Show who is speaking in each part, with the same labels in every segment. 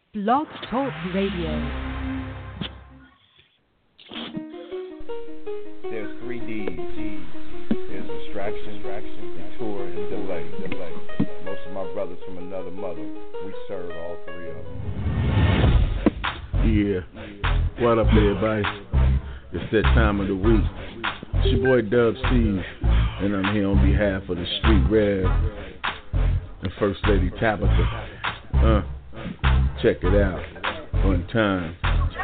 Speaker 1: Blog Talk Radio.
Speaker 2: There's 3 D's. There's distraction, detour, and delay. Most of my brothers from another mother, we serve all 3 of them.
Speaker 3: Yeah. What up, everybody? It's that time of the week. It's your boy Dub Steve, and I'm here on behalf of the Street Rev and First Lady Tabitha. Check it out. On time.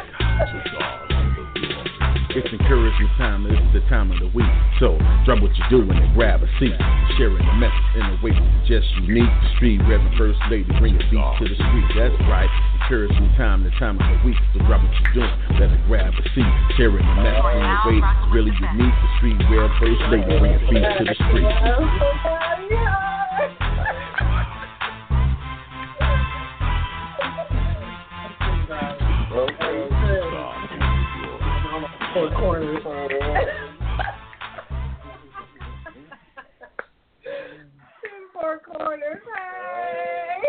Speaker 3: It's encouragement time. This is the time of the week. So drop what you're doing and grab a seat. Sharing the message in a way that's just unique. The Street Rev and First Lady bring a beat to the street. That's right. Encouragement time. The time of the week. So drop what you're doing. Better grab a seat. Sharing the message in a way that's really unique. The Street Rev First Lady bring a beat to the street.
Speaker 4: Corners. Four corners. Hey.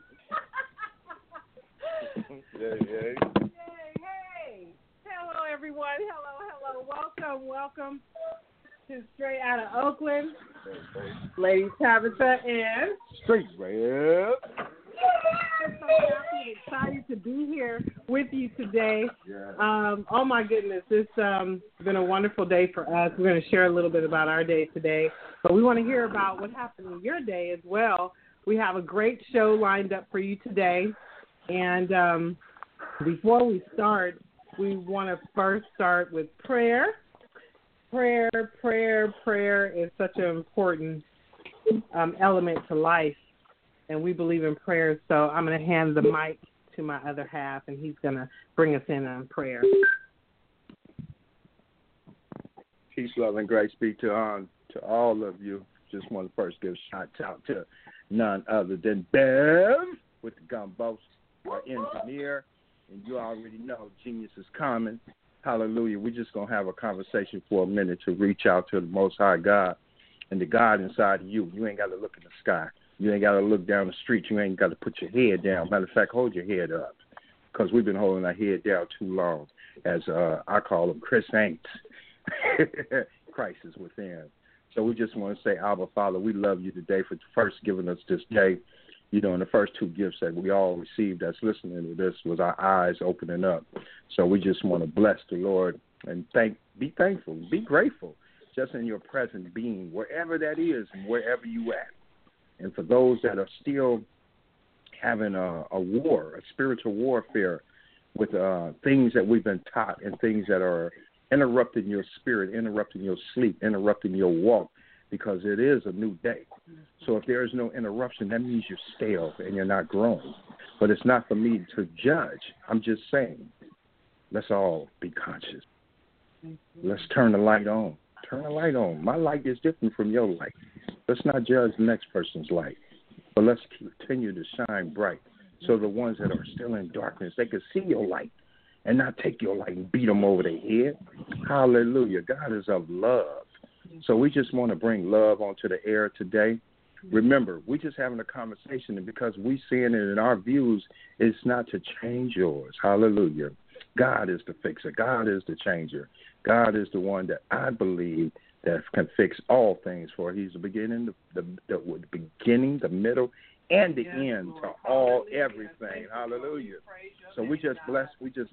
Speaker 2: Hey.
Speaker 4: Hello, everyone. Hello. Welcome to Straight Out of Oakland. Lady Tabitha and
Speaker 2: Street Rev.
Speaker 4: I'm so happy and excited to be here with you today. Oh my goodness, it's been a wonderful day for us. We're going to share a little bit about our day today, but we want to hear about what happened in your day as well. We have a great show lined up for you today, and before we start, we want to first start with prayer. Prayer is such an important element to life. And we believe in prayer, so I'm going to hand the mic to my other half, and he's going to bring us in on prayer.
Speaker 2: Peace, love, and grace be to all of you. Just want to first give a shout out to none other than Bev with the Gumbos, our engineer. And you already know genius is coming. Hallelujah. We're just going to have a conversation for a minute to reach out to the Most High God and the God inside of you. You ain't got to look in the sky. You ain't got to look down the street. You ain't got to put your head down. Matter of fact, hold your head up, because we've been holding our head down too long, as I call them Chris Ain't. Christ is within. So we just want to say, Abba, Father, we love you today for first giving us this day. You know, and the first 2 gifts that we all received that's listening to this was our eyes opening up. So we just want to bless the Lord and be thankful, be grateful, just in your present being, wherever that is and wherever you at. And for those that are still having a war, a spiritual warfare with things that we've been taught and things that are interrupting your spirit, interrupting your sleep, interrupting your walk, because it is a new day. So if there is no interruption, that means you're stale and you're not growing. But it's not for me to judge. I'm just saying, let's all be conscious. Let's turn the light on. Turn the light on. My light is different from your light. Let's not judge the next person's light, but let's continue to shine bright so the ones that are still in darkness, they can see your light and not take your light and beat them over their head. Hallelujah. God is of love. So we just want to bring love onto the air today. Remember, we're just having a conversation, and because we seeing it in our views, it's not to change yours. Hallelujah. God is the fixer. God is the changer. God is the one that I believe that can fix all things, for he's the beginning, the beginning, the middle, and the end to all everything. Hallelujah. So we just bless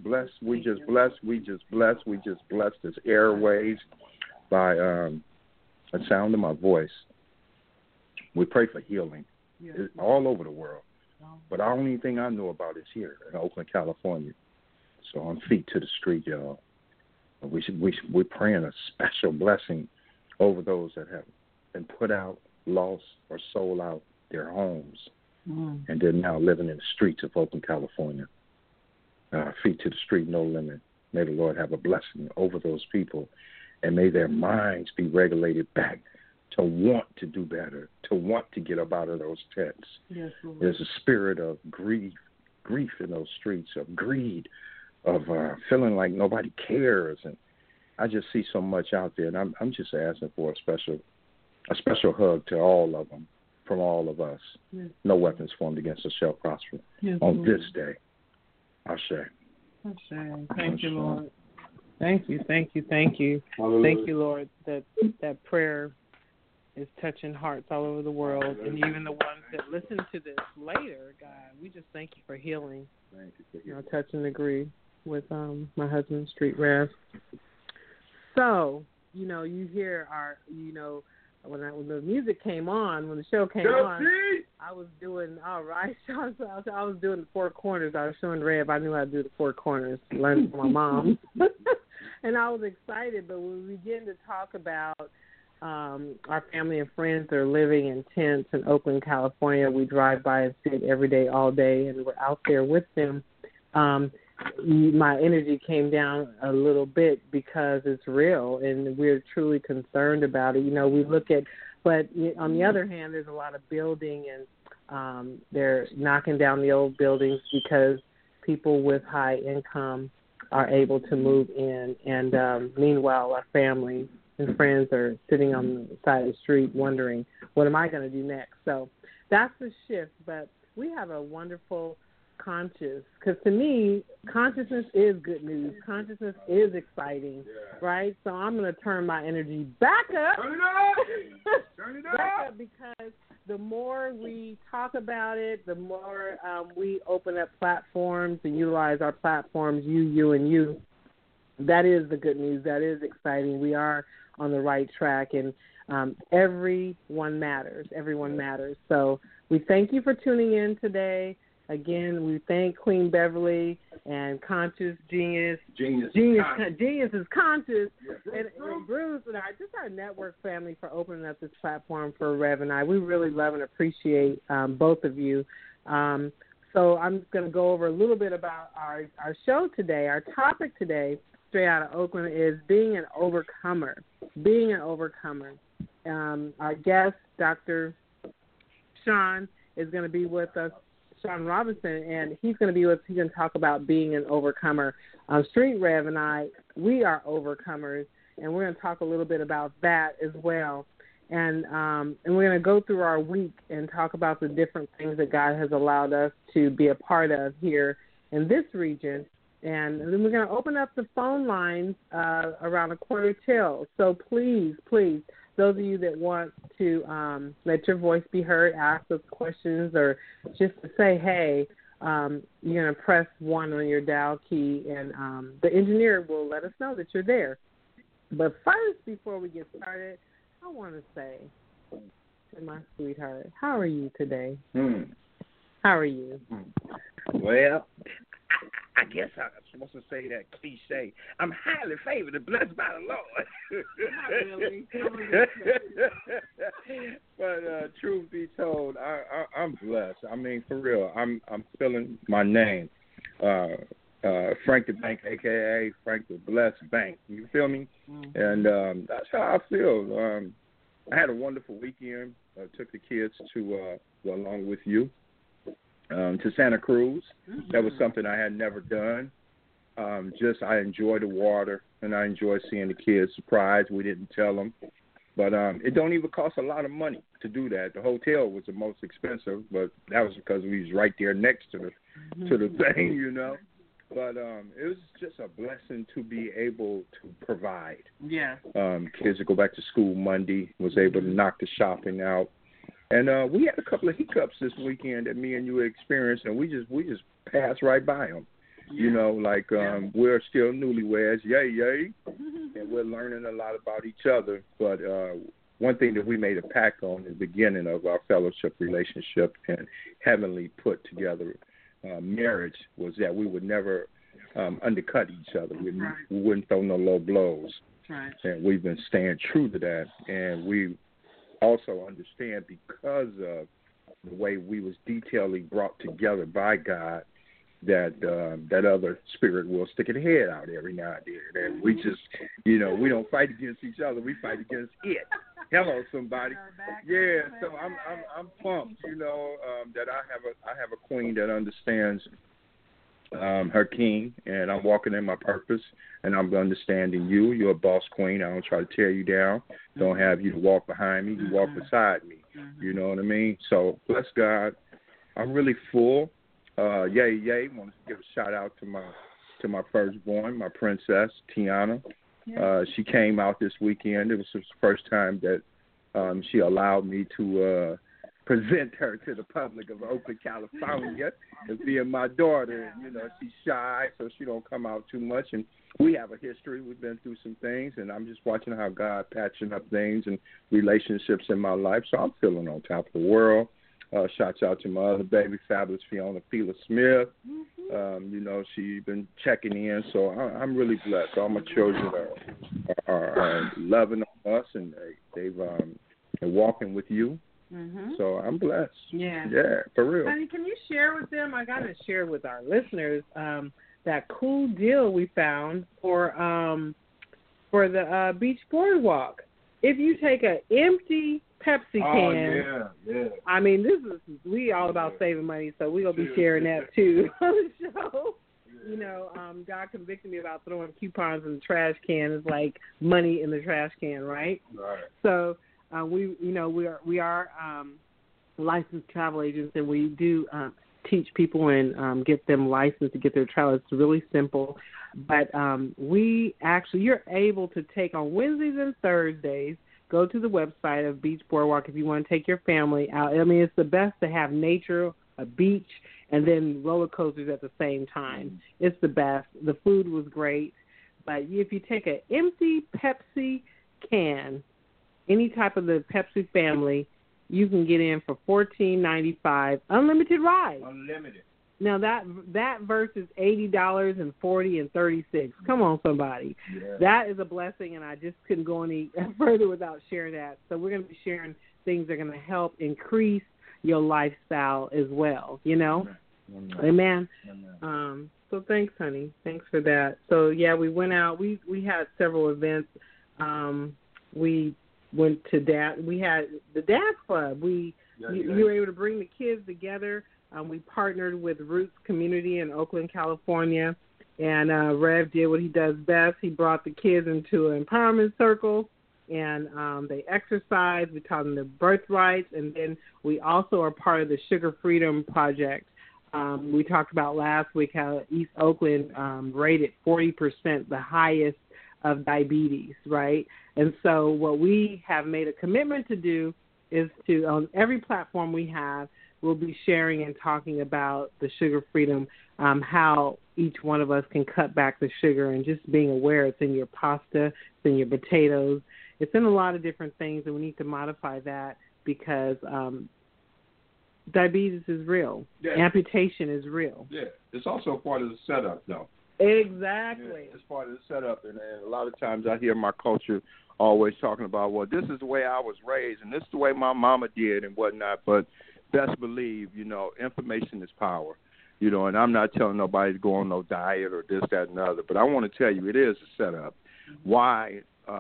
Speaker 2: this airways by the sound of my voice. We pray for healing all over the world. But the only thing I know about is here in Oakland, California. So on feet to the street, y'all. We're praying a special blessing over those that have been put out, lost, or sold out their homes, and they're now living in the streets of Oakland, California. Feet to the street, no limit. May the Lord have a blessing over those people, and may their minds be regulated back to want to do better, to want to get up out of those tents.
Speaker 4: Yes, Lord.
Speaker 3: There's a spirit of grief in those streets, of greed, of feeling like nobody cares, and I just see so much out there, and I'm just asking for a special hug to all of them, from all of us. Yes. No weapons formed against us shall prosper on this day.
Speaker 2: Ashe.
Speaker 4: Thank you, Lord. Thank you.
Speaker 2: Hallelujah.
Speaker 4: Thank you, Lord, that prayer is touching hearts all over the world, and even the ones that listen to this later, God. We just thank you for healing.
Speaker 2: Thank you for healing.
Speaker 4: Touch and agree with my husband, Street Rev. So, you hear when the music came on, when the show came on, I was doing all right. I was doing the four corners. I was showing Rev. I knew how to do the four corners. Learned from my mom, and I was excited. But when we began to talk about our family and friends that are living in tents in Oakland, California, we drive by and see it every day, all day, and we're out there with them. My energy came down a little bit because it's real and we're truly concerned about it. We look at, but on the other hand, there's a lot of building and they're knocking down the old buildings because people with high income are able to move in. And meanwhile, our family and friends are sitting on the side of the street wondering, what am I going to do next? So that's the shift. But we have a wonderful conscious, because to me, consciousness is good news. Consciousness is exciting, right? So I'm going to turn my energy back up. Turn it up. Back up, because the more we talk about it, the more we open up platforms and utilize our platforms, you, and you. That is the good news. That is exciting. We are on the right track, and everyone matters. Everyone matters. So we thank you for tuning in today. Again, we thank Queen Beverly and Conscious Genius. Genius is Conscious. And Bruce and just our network family for opening up this platform for Rev and I. We really love and appreciate both of you. So I'm just going to go over a little bit about our show today. Our topic today, straight out of Oakland, is being an overcomer. Being an overcomer. Our guest, Dr. Sean, is going to be with us. Sean Robinson, and he's going to be with us. He's going to talk about being an overcomer. Street Rev and I, we are overcomers, and we're going to talk a little bit about that as well. And we're going to go through our week and talk about the different things that God has allowed us to be a part of here in this region. And then we're going to open up the phone lines around 1:15. So please, those of you that want to let your voice be heard, ask us questions, or just to say, hey, you're going to press 1 on your dial key, and the engineer will let us know that you're there. But first, before we get started, I want to say to my sweetheart, how are you today? How are you?
Speaker 2: Well, I guess I'm supposed to say that cliche. I'm highly favored and blessed by the Lord.
Speaker 4: Not really.
Speaker 2: But truth be told, I'm blessed. I mean, for real, I'm feeling my name, Frank the Bank, a.k.a. Frank the Blessed Bank. You feel me? Mm-hmm. And that's how I feel. I had a wonderful weekend. I took the kids to, along with you, to Santa Cruz. Mm-hmm. That was something I had never done. I enjoy the water, and I enjoy seeing the kids surprised. We didn't tell them. But it don't even cost a lot of money to do that. The hotel was the most expensive, but that was because we was right there next to the thing, you know. But it was just a blessing to be able to provide. Yeah. Kids to go back to school Monday, was able to knock the shopping out. And we had a couple of hiccups this weekend that me and you experienced, and we just passed right by them. Yeah. You know, like we're still newlyweds, yay, and we're learning a lot about each other. But one thing that we made a pact on in the beginning of our fellowship relationship and heavenly put together marriage was that we would never undercut each other. We wouldn't throw no low blows. Right. And we've been staying true to that, and we also understand because of the way we was detailedly brought together by God that that other spirit will stick its head out every now and then. And we just, you know, we don't fight against each other. We fight against it. Hello, somebody. Yeah, so I'm pumped, you know, that I have a queen that understands her king, and I'm walking in my purpose, and I'm understanding you. You're a boss queen. I don't try to tear you down. Don't have you to walk behind me. You walk beside me. You know what I mean? So, bless God. I'm really full. Yay. Want to give a shout out to my firstborn, my princess Tiana.
Speaker 4: Yeah.
Speaker 2: She came out this weekend. It was the first time that she allowed me to present her to the public of Oakland, California, as being my daughter. And, she's shy, so she don't come out too much. And we have a history. We've been through some things, and I'm just watching how God patching up things and relationships in my life. So I'm feeling on top of the world. Shouts out to my other baby, fabulous Fiona Fila Smith. She's been checking in, so I'm really blessed. All my children are loving on us, and they're walking with you.
Speaker 4: Mm-hmm.
Speaker 2: So I'm blessed.
Speaker 4: Yeah,
Speaker 2: for real.
Speaker 4: Honey, can you share with them? I gotta share with our listeners that cool deal we found for the beach boardwalk. If you take an empty Pepsi can.
Speaker 2: Yeah.
Speaker 4: I mean, we all about saving money, so we're gonna be sharing that too on the show. God convicted me about throwing coupons in the trash can. It's like money in the trash can, right?
Speaker 2: Right.
Speaker 4: So we are licensed travel agents, and we do teach people and get them licensed to get their travel. It's really simple, but you're able to take on Wednesdays and Thursdays. Go to the website of Beach Boardwalk if you want to take your family out. I mean, it's the best to have nature, a beach, and then roller coasters at the same time. It's the best. The food was great. But if you take an empty Pepsi can, any type of the Pepsi family, you can get in for $14.95, unlimited ride.
Speaker 2: Unlimited.
Speaker 4: Now that versus $80 and $40 and $36. Come on, somebody.
Speaker 2: Yeah.
Speaker 4: That is a blessing, and I just couldn't go any further without sharing that. So we're going to be sharing things that are going to help increase your lifestyle as well. Amen. So thanks, honey. Thanks for that. So yeah, we went out. We had several events. We went to we had the Dad Club. You were able to bring the kids together. We partnered with Roots Community in Oakland, California, and Rev did what he does best. He brought the kids into an empowerment circle, and they exercised. We taught them their birthrights, and then we also are part of the Sugar Freedom Project. We talked about last week how East Oakland rated 40%, the highest of diabetes, right? And so what we have made a commitment to do is to, on every platform we have, we'll be sharing and talking about the sugar freedom, how each one of us can cut back the sugar, and just being aware it's in your pasta, it's in your potatoes, it's in a lot of different things, and we need to modify that because diabetes is real. Yeah. Amputation is real.
Speaker 2: Yeah, it's also part of the setup, though.
Speaker 4: Exactly.
Speaker 2: Yeah, it's part of the setup, and a lot of times I hear my culture always talking about, well, this is the way I was raised, and this is the way my mama did and whatnot, but best believe, information is power, and I'm not telling nobody to go on no diet or this, that, and the other, but I want to tell you it is a setup. Why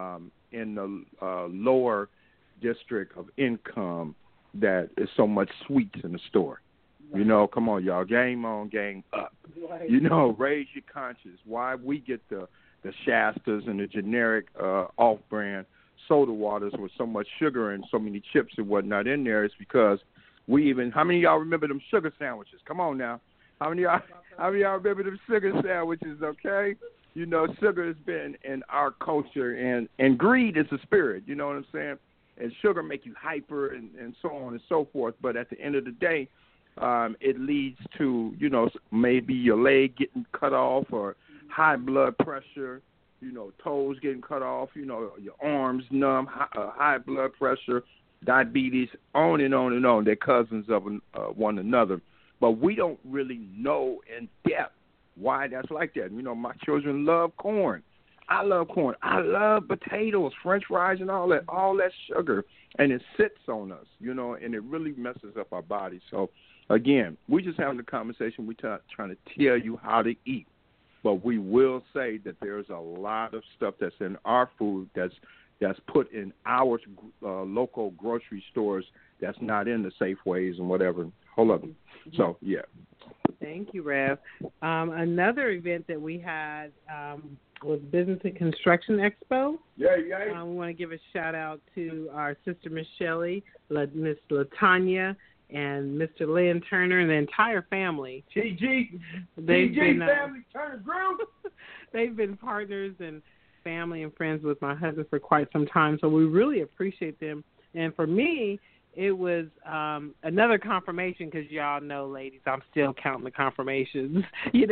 Speaker 2: in the lower district of income that is so much sweets in the store? Right. Come on, y'all, game on, game up. Right. Raise your conscience. Why we get the Shastas and the generic off-brand soda waters with so much sugar and so many chips and whatnot in there is because how many of y'all remember them sugar sandwiches? Come on now. How many of y'all remember them sugar sandwiches, okay? Sugar has been in our culture, and greed is a spirit, you know what I'm saying? And sugar make you hyper and so on and so forth. But at the end of the day, it leads to, maybe your leg getting cut off or high blood pressure, toes getting cut off, your arms numb, high blood pressure, diabetes, on and on and on. They're cousins of one another. But we don't really know in depth why that's like that. My children love corn. I love corn. I love potatoes, French fries, and all that sugar. And it sits on us, and it really messes up our body. So, again, we're just having a conversation. We're trying to tell you how to eat. But we will say that there's a lot of stuff that's in our food that's put in our local grocery stores that's not in the Safeways and whatever. Hold up. So, yeah.
Speaker 4: Thank you, Rev. Another event that we had was Business and Construction Expo.
Speaker 2: Yeah.
Speaker 4: We want to give a shout-out to our sister Michelle, Miss LaTanya, and Mr. Lynn Turner and the entire family.
Speaker 2: TG
Speaker 4: family
Speaker 2: Turner Group.
Speaker 4: They've been partners and family and friends with my husband for quite some time, so we really appreciate them. And for me, it was another confirmation because y'all know, ladies, I'm still counting the confirmations,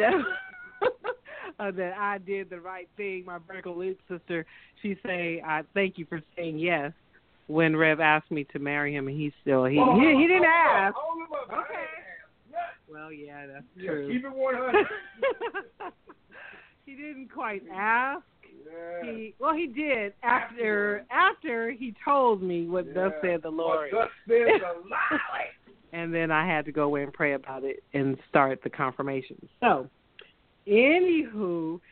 Speaker 4: that I did the right thing. My Vertical Loop sister, she say, I thank you for saying yes when Rev asked me to marry him, and he didn't ask. Okay. Well, yeah, that's true.
Speaker 2: Keep it 100.
Speaker 4: He didn't quite ask.
Speaker 2: Yeah.
Speaker 4: He did after he told me what thus said the Lord.
Speaker 2: Thus said the Lord.
Speaker 4: And then I had to go away and pray about it and start the confirmation. So, anywho,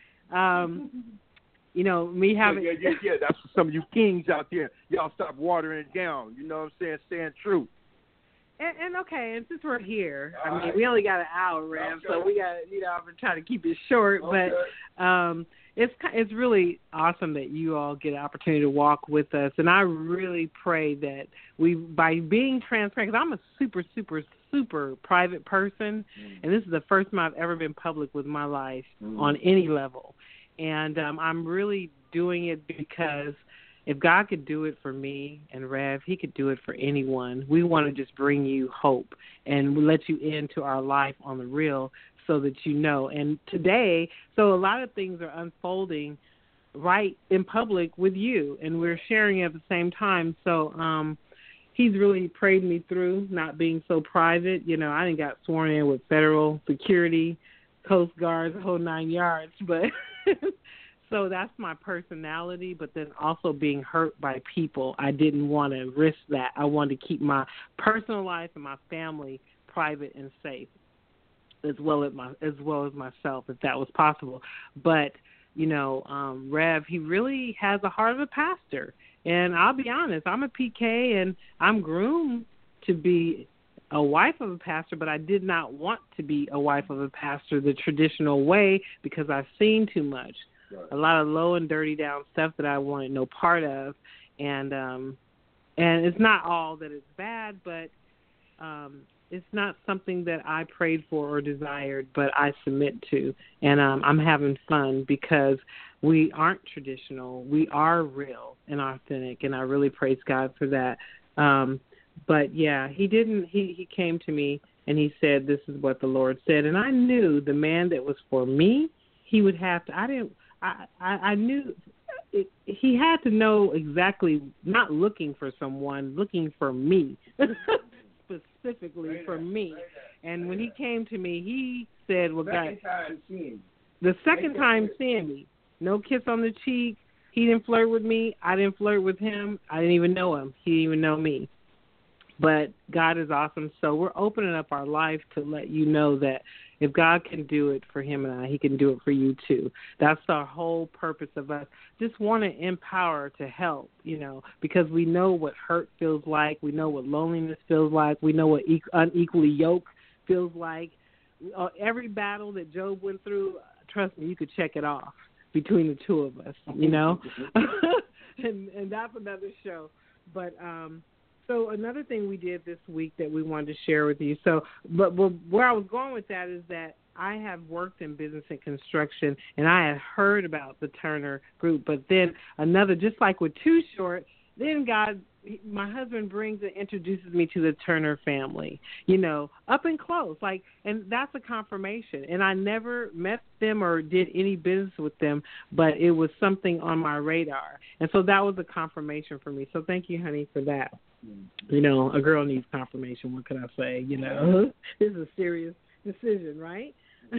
Speaker 4: me having
Speaker 2: yeah. That's for some of you kings out there. Y'all stop watering it down. You know what I'm saying? Staying true.
Speaker 4: And okay, and since we're here, we only got an hour, Rev, so we got, I'm gonna try to keep it short, but it's really awesome that you all get an opportunity to walk with us, and I really pray that by being transparent, because I'm a super, super, super private person, and this is the first time I've ever been public with my life on any level, and I'm really doing it because if God could do it for me and Rev, he could do it for anyone. We want to just bring you hope and let you into our life on the real so that you know. And today, so a lot of things are unfolding right in public with you, and we're sharing at the same time. So he's really prayed me through not being so private. I didn't got sworn in with federal security, Coast Guards, the whole 9 yards, but... So that's my personality, but then also being hurt by people. I didn't want to risk that. I wanted to keep my personal life and my family private and safe, as well as myself, if that was possible. But, Rev, he really has the heart of a pastor. And I'll be honest, I'm a PK, and I'm groomed to be a wife of a pastor, but I did not want to be a wife of a pastor the traditional way because I've seen too much. Right. A lot of low and dirty down stuff that I wanted no part of, and it's not all that it's bad, but it's not something that I prayed for or desired, but I submit to, and I'm having fun because we aren't traditional, we are real and authentic, and I really praise God for that. But yeah, he came to me and he said, "This is what the Lord said," and I knew the man that was for me, he would have to. I knew he had to know exactly, not looking for someone, looking for me, specifically for me. And when he came to me, he said, well, God, the second time seeing me, no kiss on the cheek. He didn't flirt with me. I didn't flirt with him. I didn't even know him. He didn't even know me. But God is awesome. So we're opening up our life to let you know that if God can do it for him and I, he can do it for you too. That's our whole purpose of us. Just want to empower to help, because we know what hurt feels like. We know what loneliness feels like. We know what unequally yoked feels like. Every battle that Job went through, trust me, you could check it off between the two of us, and that's another show. But, so another thing we did this week that we wanted to share with you. So, but where I was going with that is that I have worked in business and construction, and I had heard about the Turner Group. But then another, just like with Too Short, then God, my husband brings and introduces me to the Turner family, up and close. And that's a confirmation. And I never met them or did any business with them, but it was something on my radar. And so that was a confirmation for me. So thank you, honey, for that. A girl needs confirmation. What can I say? This is a serious decision, right?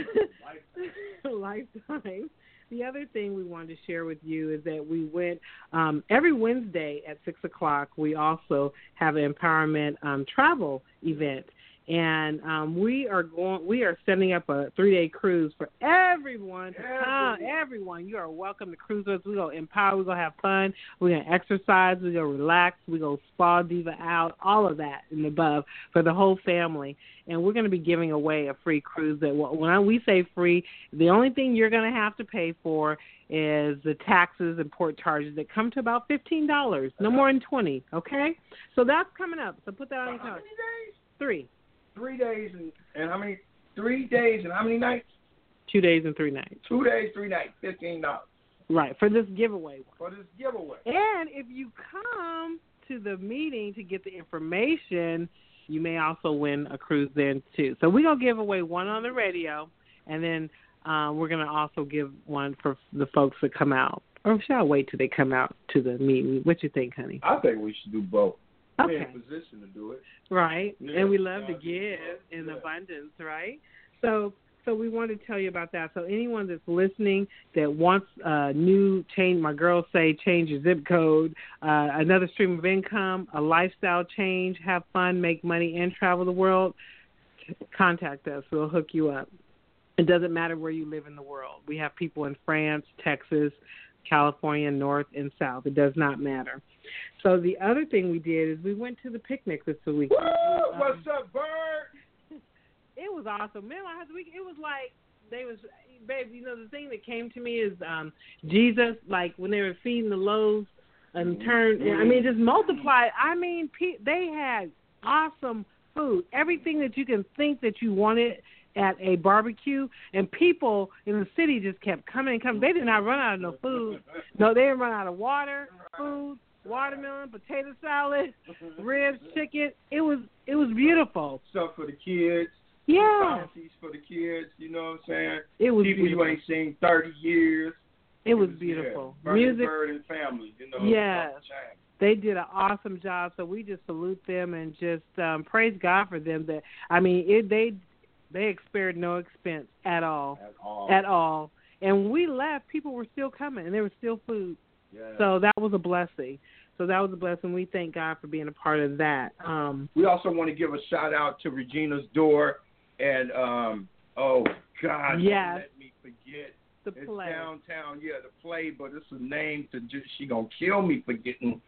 Speaker 4: Lifetime. The other thing we wanted to share with you is that we went every Wednesday at 6 o'clock. We also have an empowerment travel event, and we are setting up a 3-day cruise for everyone to come. Everyone, you are welcome to cruise with us. We're going to empower. We're going to have fun. We're going to exercise. We're going to relax. We're going to spa diva out, all of that and above for the whole family. And we're going to be giving away a free cruise. That when we say free, the only thing you're going to have to pay for is the taxes and port charges that come to about $15, no more than $20, okay? So that's coming up. So put that on your calendar. 3.
Speaker 5: 3 days and how many? 3 days and how many nights?
Speaker 4: 2 days and 3 nights.
Speaker 5: 2 days, 3 nights, $15.
Speaker 4: Right, for this giveaway one.
Speaker 5: For this giveaway.
Speaker 4: And if you come to the meeting to get the information, you may also win a cruise then, too. So we're going to give away one on the radio, and then we're going to also give one for the folks that come out. Or shall I wait till they come out to the meeting? What you think, honey?
Speaker 5: I think we should do both.
Speaker 4: Okay.
Speaker 5: We're in a position to do it.
Speaker 4: Right,
Speaker 5: Yeah,
Speaker 4: and we love to
Speaker 5: yeah,
Speaker 4: give in
Speaker 5: yeah.
Speaker 4: abundance, right? So we want to tell you about that. So anyone that's listening that wants a new change, my girls say change your zip code, another stream of income, a lifestyle change, have fun, make money, and travel the world, contact us. We'll hook you up. It doesn't matter where you live in the world. We have people in France, Texas, California, North, and South. It does not matter. So the other thing we did is we went to the picnic this week.
Speaker 5: Woo! What's up, Bird?
Speaker 4: It was awesome. Man, it was like babe, you know, the thing that came to me is Jesus, like when they were feeding the loaves and just multiplied. I mean, they had awesome food, everything that you can think that you wanted at a barbecue, and people in the city just kept coming and coming. They did not run out of no food. No, they didn't run out of water, food, watermelon, potato salad, ribs, chicken. It was beautiful.
Speaker 5: Stuff for the kids.
Speaker 4: Yeah.
Speaker 5: Parties for the kids, you know what I'm saying?
Speaker 4: It was
Speaker 5: people
Speaker 4: beautiful.
Speaker 5: you ain't seen 30 years.
Speaker 4: It was beautiful.
Speaker 5: Yeah,
Speaker 4: Music.
Speaker 5: Bird and family, you know.
Speaker 4: Yes. They did an awesome job, so we just salute them and just praise God for them. That they experienced no expense at all. At all. And when we left, people were still coming, and there was still food.
Speaker 5: Yeah.
Speaker 4: So that was a blessing. We thank God for being a part of that.
Speaker 5: We also want to give a shout out to Regina's Door and oh God,
Speaker 4: yes.
Speaker 5: Don't let me forget.
Speaker 4: The
Speaker 5: it's
Speaker 4: play.
Speaker 5: Downtown, yeah, the play, but it's a name to just she gonna kill me forgetting.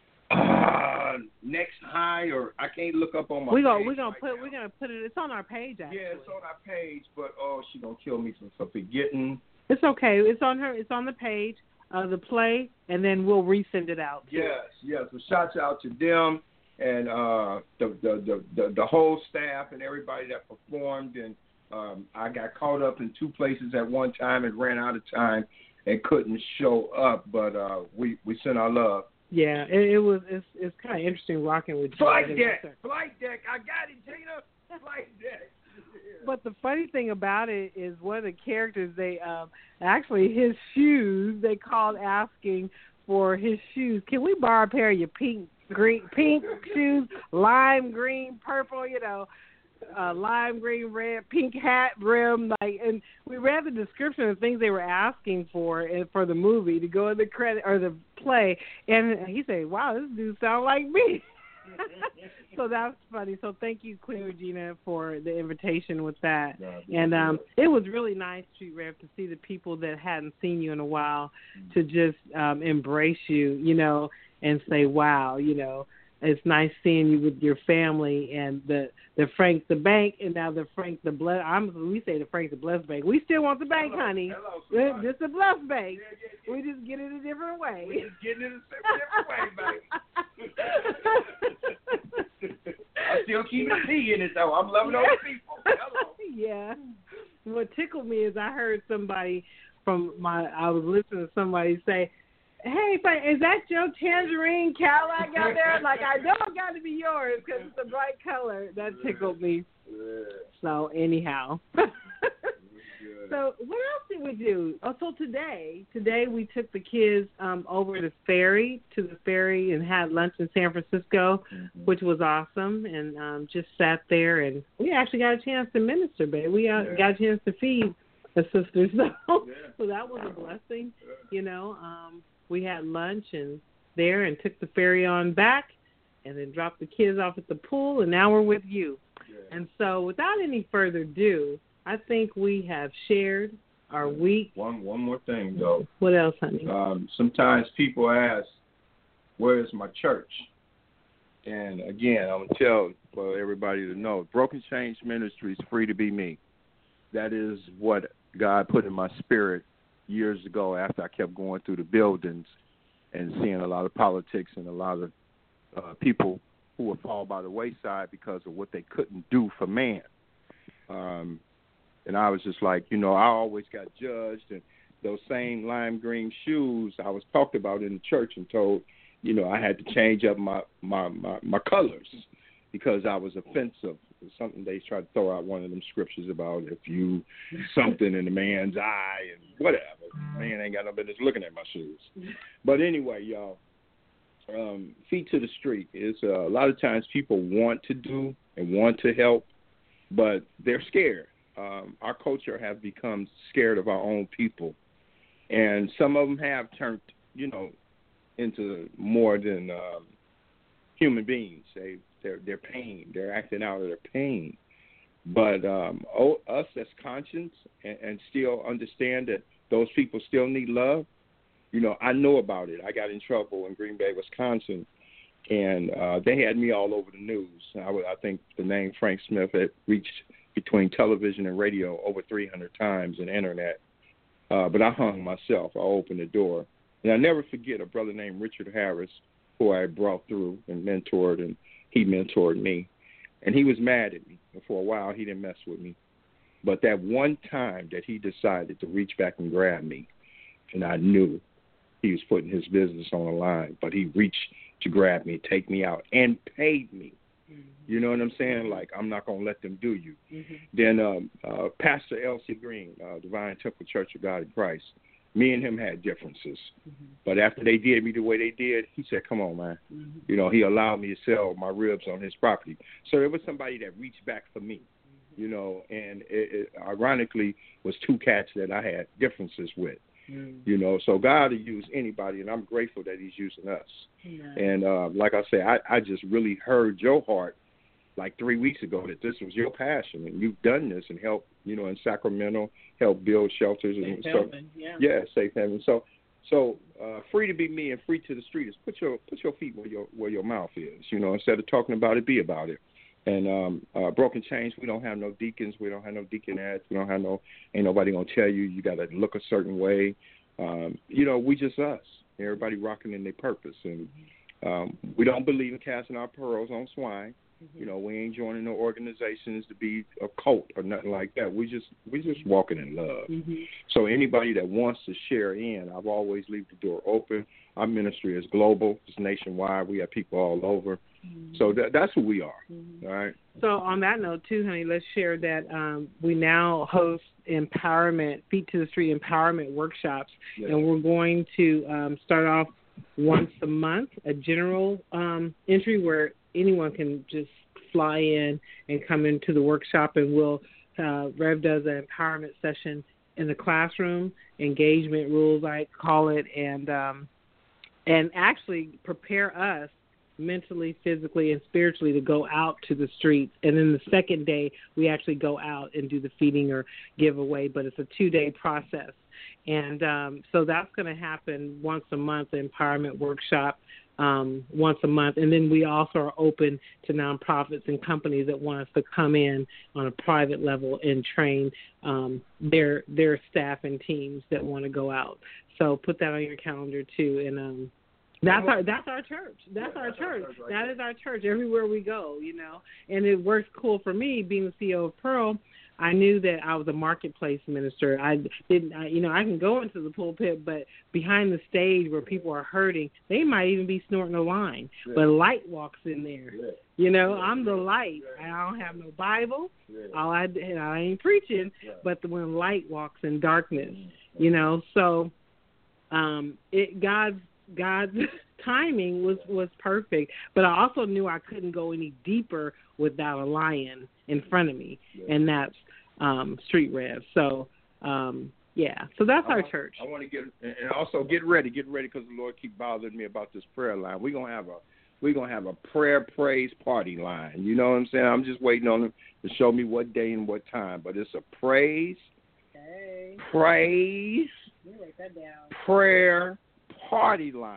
Speaker 5: Next High, or I can't look up on my. We're gonna
Speaker 4: put it. It's on our page. Actually.
Speaker 5: Yeah, it's on our page, but she gonna kill me for forgetting.
Speaker 4: It's okay. It's on her. It's on the page. The play, and then we'll resend it out.
Speaker 5: Yes. So shouts out to them and the whole staff and everybody that performed. And I got caught up in 2 places at one time and ran out of time and couldn't show up. But we sent our love.
Speaker 4: Yeah, it's kind of interesting rocking with you.
Speaker 5: Flight deck. I got it, Gina. Flight deck.
Speaker 4: But the funny thing about it is one of the characters, they actually his shoes, they called asking for his shoes. Can we borrow a pair of your pink shoes, lime green, purple, lime green, red, pink hat, brim, and we read the description of things they were asking for the movie to go in the credit or the play, and he said, "Wow, this dude sounds like me." So that's funny. So thank you, Queen Regina, for the invitation with that. And it was really nice, Street Rev, to see the people that hadn't seen you in a while to just embrace you, and say, wow, it's nice seeing you with your family and the Frank the Bank and now the Frank the Bless. We say the Frank the Bless Bank. We still want the bank, honey.
Speaker 5: Hello,
Speaker 4: just the Bless Bank. Yeah. We just get it a different way.
Speaker 5: We just getting it a different way, baby. I still keep a T in it, though. I'm loving those people. Hello.
Speaker 4: Yeah. What tickled me is I heard somebody I was listening to somebody say, "Hey, is that your tangerine Cadillac out there?" Like, I know it got to be yours because it's a bright color. That tickled me.
Speaker 5: Yeah.
Speaker 4: So, anyhow. So, what else did we do? Oh, so today we took the kids over to the ferry and had lunch in San Francisco, which was awesome, and just sat there, and we actually got a chance to minister, babe. We got a chance to feed the sisters, so that was a blessing, We had lunch and took the ferry on back and then dropped the kids off at the pool, and now we're with you. Yeah. And so without any further ado, I think we have shared our week.
Speaker 5: One more thing, though.
Speaker 4: What else, honey?
Speaker 5: Sometimes people ask, where's my church? And, again, I'm going to tell for everybody to know, Broken Chains Ministries, free to be me. That is what God put in my spirit years ago after I kept going through the buildings and seeing a lot of politics and a lot of people who would fall by the wayside because of what they couldn't do for man. And I was just like, I always got judged, and those same lime green shoes I was talked about in the church and told, I had to change up my colors because I was offensive. It's something they tried to throw out one of them scriptures about if you something in a man's eye and whatever. Man ain't got no business looking at my shoes. But anyway, y'all, feet to the street is a lot of times people want to do and want to help, but they're scared. Our culture has become scared of our own people, and some of them have turned, into more than human beings. They're pain. They're acting out of their pain. But us as conscious and still understand that those people still need love. I know about it. I got in trouble in Green Bay, Wisconsin, and they had me all over the news. I think the name Frank Smith had reached between television and radio over 300 times and internet. But I hung myself. I opened the door. And I never forget a brother named Richard Harris, who I brought through and mentored, and he mentored me. And he was mad at me. And for a while, he didn't mess with me. But that one time that he decided to reach back and grab me, and I knew he was putting his business on the line, but he reached to grab me, take me out, and paid me. Mm-hmm. You know what I'm saying? Like, I'm not going to let them do you. Mm-hmm. Then Pastor L.C. Green, Divine Temple Church of God in Christ, me and him had differences. Mm-hmm. But after they did me the way they did, he said, come on, man. Mm-hmm. He allowed me to sell my ribs on his property. So it was somebody that reached back for me, and it ironically was two cats that I had differences with. So God will use anybody, and I'm grateful that he's using us. Yeah. And like I say, I just really heard your heart like 3 weeks ago that this was your passion, and you've done this and helped, in Sacramento, help build shelters and stuff. Yeah, safe haven. So free to be me and free to the street is put your feet where your mouth is. Instead of talking about it, be about it. And Broken Chains, we don't have no deacons, we don't have no deaconettes, we don't have ain't nobody gonna tell you got to look a certain way. We just us. Everybody rocking in their purpose, and we don't believe in casting our pearls on swine. Mm-hmm. We ain't joining no organizations to be a cult or nothing like that. We just walking in love. Mm-hmm. So anybody that wants to share in, I've always leave the door open. Our ministry is global, it's nationwide. We have people all over. Mm-hmm. So that's who we are. Mm-hmm. All right.
Speaker 4: So on that note too, honey, let's share that we now host empowerment, feet to the street empowerment workshops, and we're going to start off once a month, a general entry where anyone can just fly in and come into the workshop, and Rev does an empowerment session in the classroom, engagement rules I call it, and actually prepare us mentally, physically, and spiritually to go out to the streets. And then the second day, we actually go out and do the feeding or giveaway, but it's a 2-day process. And so that's going to happen once a month, the empowerment workshop once a month. And then we also are open to nonprofits and companies that want us to come in on a private level and train their staff and teams that want to go out. So put that on your calendar too. And that's our church. That's our church. Right. That is our church everywhere we go, And it works cool for me being the CEO of Pearl. I knew that I was a marketplace minister. I can go into the pulpit, but behind the stage where people are hurting, they might even be snorting a line. Yeah. But light walks in there. Yeah. I'm the light. I don't have no Bible. Yeah. I ain't preaching. Yeah. But when light walks in darkness, So God's timing was perfect, but I also knew I couldn't go any deeper without a lion in front of me, and that's Street Rev. So, so that's our church.
Speaker 5: I want to get ready because the Lord keep bothering me about this prayer line. We're gonna have a prayer praise party line. You know what I'm saying? I'm just waiting on him to show me what day and what time, but it's a praise, praise,
Speaker 4: write that down.
Speaker 5: prayer party line.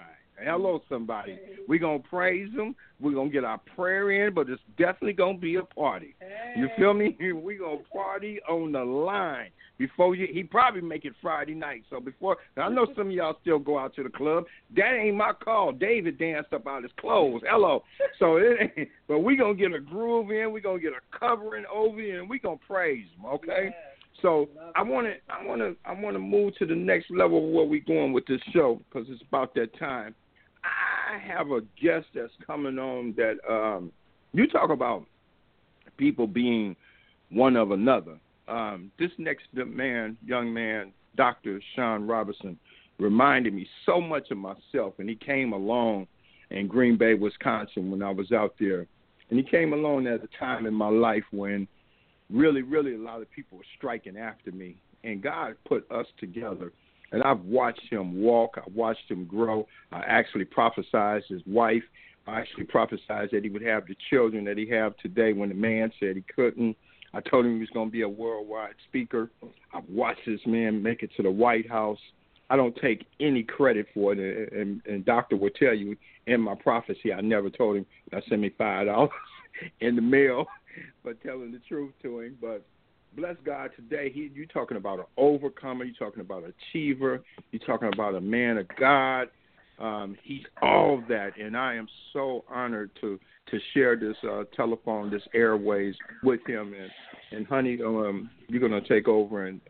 Speaker 5: Hello, somebody. We're going to praise him. We're going to get our prayer in, but it's definitely going to be a party. You feel me? We're going to party on the line. He probably make it Friday night. So I know some of y'all still go out to the club. That ain't my call. David danced up out his clothes. Hello. So but we're going to get a groove in. We're going to get a covering over in, and we're going to praise him, okay? Yeah. So I want to move to the next level of where we're going with this show because it's about that time. I have a guest that's coming on that you talk about people being one of another. This next young man, Dr. Sean Robertson, reminded me so much of myself, and he came along in Green Bay, Wisconsin when I was out there. And he came along at a time in my life when really, really a lot of people were striking after me. And God put us together. And I've watched him walk. I watched him grow. I actually prophesied his wife. I actually prophesied that he would have the children that he have today when the man said he couldn't. I told him he was going to be a worldwide speaker. I've watched this man make it to the White House. I don't take any credit for it. And Doctor will tell you in my prophecy, I never told him that send me $5 in the mail, but telling the truth to him. But bless God today, you're talking about an overcomer. You're talking about an achiever. You're talking about a man of God. He's all of that, and I am so honored to share this telephone, this airways with him. And honey, you're going to take over and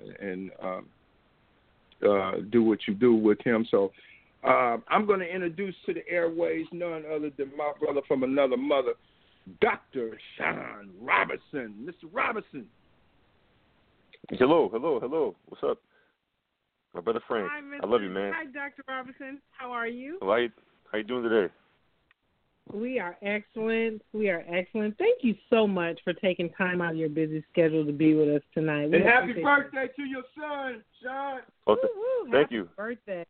Speaker 5: do what you do with him. So I'm going to introduce to the airways none other than my brother from another mother, Dr. Sean Robertson. Mr. Robertson.
Speaker 6: Hello. What's up? My brother Frank.
Speaker 4: Hi, Mr.
Speaker 6: I love you, man.
Speaker 4: Hi, Dr. Robertson. How are you?
Speaker 6: How you doing today?
Speaker 4: We are excellent. Thank you so much for taking time out of your busy schedule to be with us tonight.
Speaker 5: And happy birthday to your son, Sean.
Speaker 6: Oh, thank
Speaker 4: happy
Speaker 6: you.
Speaker 4: Birthday.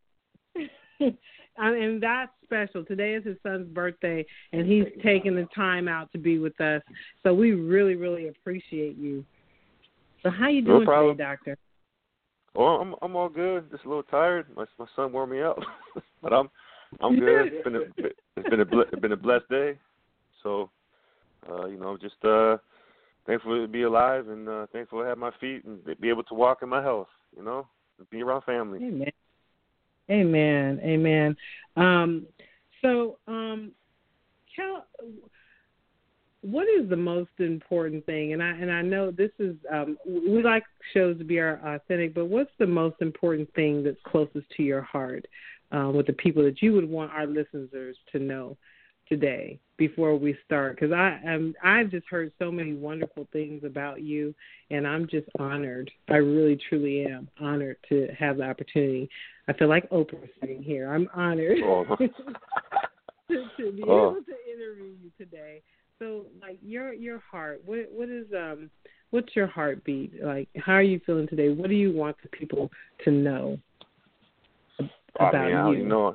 Speaker 4: And that's special. Today is his son's birthday, and he's taking the time out to be with us. So we really, really appreciate you. So how you doing today, Doctor?
Speaker 6: Oh, I'm all good. Just a little tired. My son wore me out, but I'm good. It's been a blessed day. So, just thankful to be alive and thankful to have my feet and be able to walk in my health. And be around family.
Speaker 4: Amen. Cal, what is the most important thing? And I know this is we like shows to be authentic, but what's the most important thing that's closest to your heart with the people that you would want our listeners to know today before we start? Because I've just heard so many wonderful things about you, and I'm just honored. I really, truly am honored to have the opportunity. I feel like Oprah sitting here. I'm honored to be able to interview you today. So, like your heart, what's your heartbeat? Like, how are you feeling today? What do you want the people to know about you?
Speaker 6: I don't know.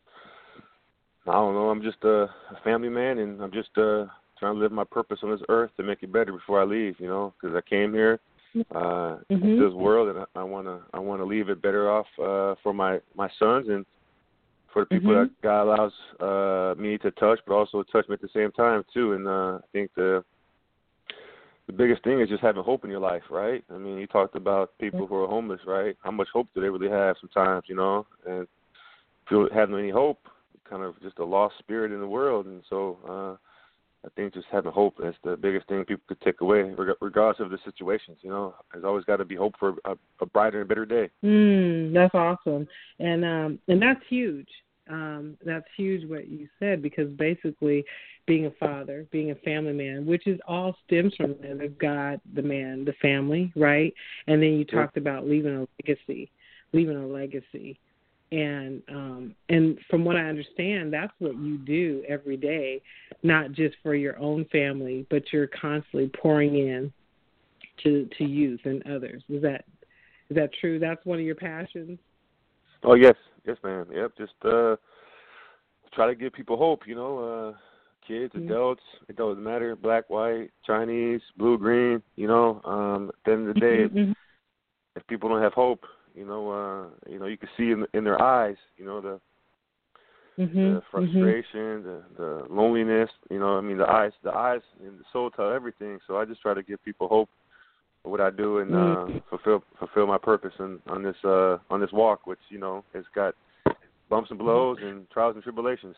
Speaker 6: I'm just a family man, and I'm just trying to live my purpose on this earth to make it better before I leave. Because I came here to this world, and I want to leave it better off for my sons and for the people that God allows me to touch, but also touch me at the same time too. And I think the biggest thing is just having hope in your life, right? I mean, you talked about people who are homeless, right? How much hope do they really have sometimes, And if you don't have any hope, you're kind of just a lost spirit in the world. And so I think just having hope is the biggest thing people could take away, regardless of the situations. There's always got to be hope for a brighter and better day.
Speaker 4: That's awesome, and that's huge. That's huge what you said, because basically, being a father, being a family man, which is all stems from the God, the man, the family, right? And then you talked about leaving a legacy. And from what I understand, that's what you do every day, not just for your own family, but you're constantly pouring in to youth and others. Is that true? That's one of your passions?
Speaker 6: Oh, yes, ma'am. Yep, just try to give people hope, kids, adults, it doesn't matter, black, white, Chinese, blue, green, at the end of the day, if people don't have hope, you can see in their eyes, the frustration, the loneliness. You know, I mean, the eyes and the soul tell everything. So I just try to give people hope for what I do and fulfill my purpose on this walk, which, you know, has got bumps and blows and trials and tribulations.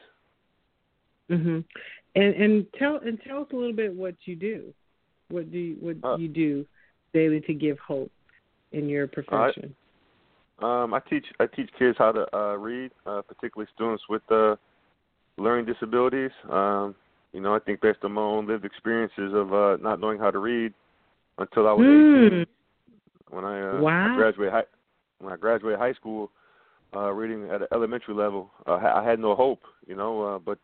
Speaker 4: And tell us a little bit what you do. What you do daily to give hope in your profession?
Speaker 6: I teach kids how to read, particularly students with learning disabilities. You know, I think based on my own lived experiences of not knowing how to read until I was 18. When I graduated high school, reading at an elementary level, I had no hope, you know. But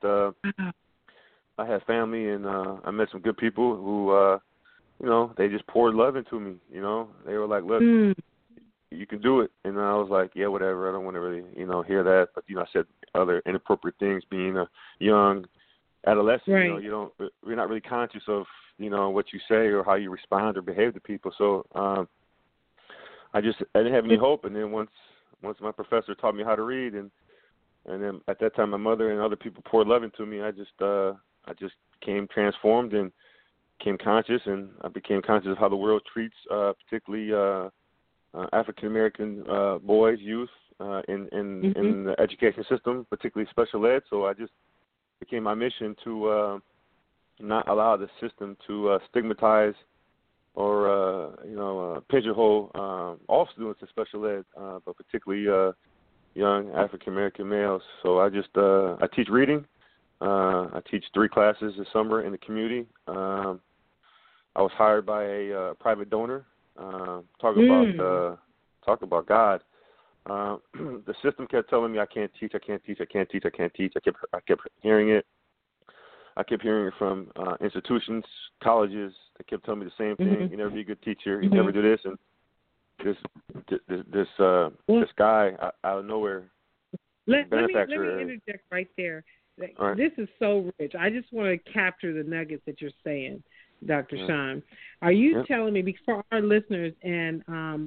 Speaker 6: I had family, and I met some good people who, you know, they just poured love into me. You know, they were like, "Look, you can do it," and I was like, "Yeah, whatever. I don't want to really, you know, hear that." But you know, I said other inappropriate things. Being a young adolescent,
Speaker 4: right.
Speaker 6: You know, you're not really conscious of, you know, what you say or how you respond or behave to people. So I didn't have any hope. And then once my professor taught me how to read, and then at that time my mother and other people poured love into me, I just became transformed and became conscious, and I became conscious of how the world treats particularly African American boys, youth in the education system, particularly special ed. So I just became my mission to not allow the system to stigmatize or pigeonhole all students in special ed, but particularly young African American males. So I teach reading. I teach 3 classes this summer in the community. I was hired by a private donor. Talk about God. The system kept telling me I can't teach. I kept hearing it. I kept hearing it from institutions, colleges. They kept telling me the same thing. You never be a good teacher. You never do this. And this guy out of nowhere.
Speaker 4: Let me interject right there.
Speaker 6: Right.
Speaker 4: This is so rich. I just want to capture the nuggets that you're saying, Dr. Sean. Are you telling me, for our listeners, and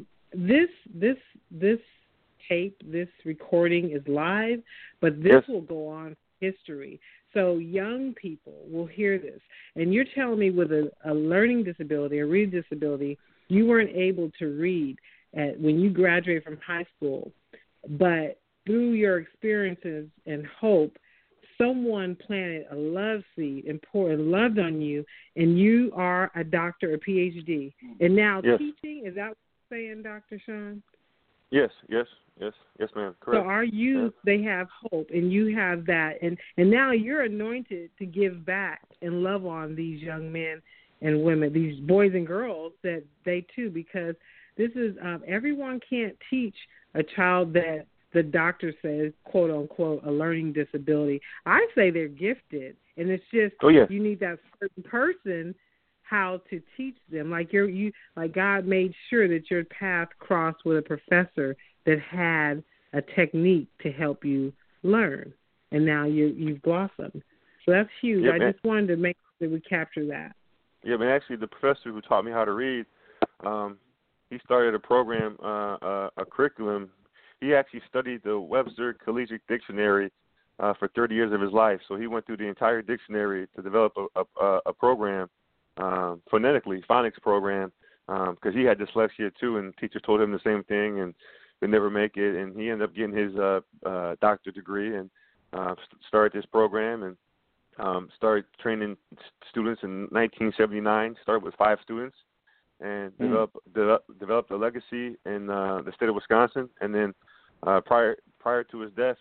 Speaker 4: this tape, this recording is live, but this will go on history. So young people will hear this. And you're telling me with a learning disability, a reading disability, you weren't able to read when you graduated from high school, but through your experiences and hope, someone planted a love seed and poured loved on you, and you are a doctor, a PhD. And now teaching, is that what you're saying, Dr. Sean? Yes,
Speaker 6: ma'am. Correct.
Speaker 4: So our youth, they have hope, and you have that. And now you're anointed to give back and love on these young men and women, these boys and girls, that they too, because this is, everyone can't teach a child that the doctor says, quote unquote, a learning disability. I say they're gifted, and it's just you need that certain person how to teach them. Like like God made sure that your path crossed with a professor that had a technique to help you learn, and now you've blossomed. So that's huge. I just wanted to make sure that we capture that.
Speaker 6: Yeah, but actually, the professor who taught me how to read, he started a program, a curriculum. He actually studied the Webster Collegiate Dictionary for 30 years of his life. So he went through the entire dictionary to develop a program, phonics program, because he had dyslexia too, and teachers told him the same thing, and they never make it. And he ended up getting his doctorate degree and started this program and started training students in 1979. Started with 5 students and developed a legacy in the state of Wisconsin, and then. Prior to his death,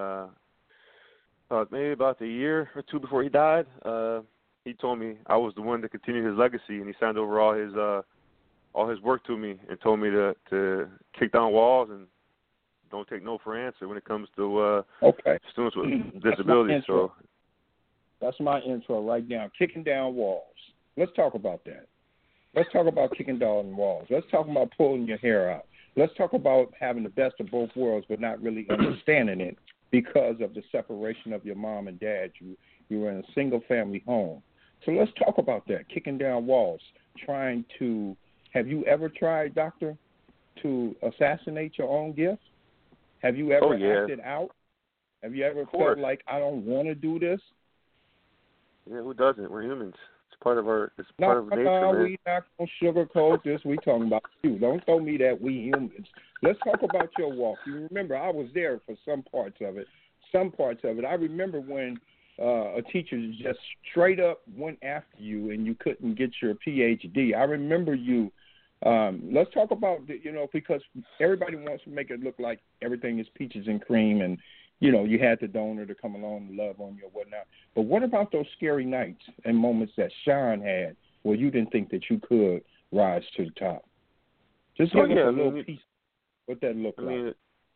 Speaker 6: maybe about a year or 2 before he died, he told me I was the one to continue his legacy, and he signed over all his work to me and told me to kick down walls and don't take no for an answer when it comes to students with disabilities.
Speaker 2: That's my intro right now. Kicking down walls. Let's talk about that. Let's talk about kicking down walls. Let's talk about pulling your hair out. Let's talk about having the best of both worlds, but not really understanding it because of the separation of your mom and dad. You were in a single-family home. So let's talk about that, kicking down walls, have you ever tried, Doctor, to assassinate your own gift? Have you ever acted out? Have you ever felt like I don't want to do this?
Speaker 6: Yeah, who doesn't? We're humans. It's part of our. It's part of nature,
Speaker 2: no,
Speaker 6: man.
Speaker 2: We not gonna sugarcoat this. We talking about you. Don't tell me that we humans. Let's talk about your walk. You remember I was there for some parts of it. I remember when a teacher just straight up went after you and you couldn't get your PhD. I remember you. Let's talk about, because everybody wants to make it look like everything is peaches and cream and, you had the donor to come along and love on you or whatnot. But what about those scary nights and moments that Sean had where you didn't think that you could rise to the top? Just give us a little piece what that looked like.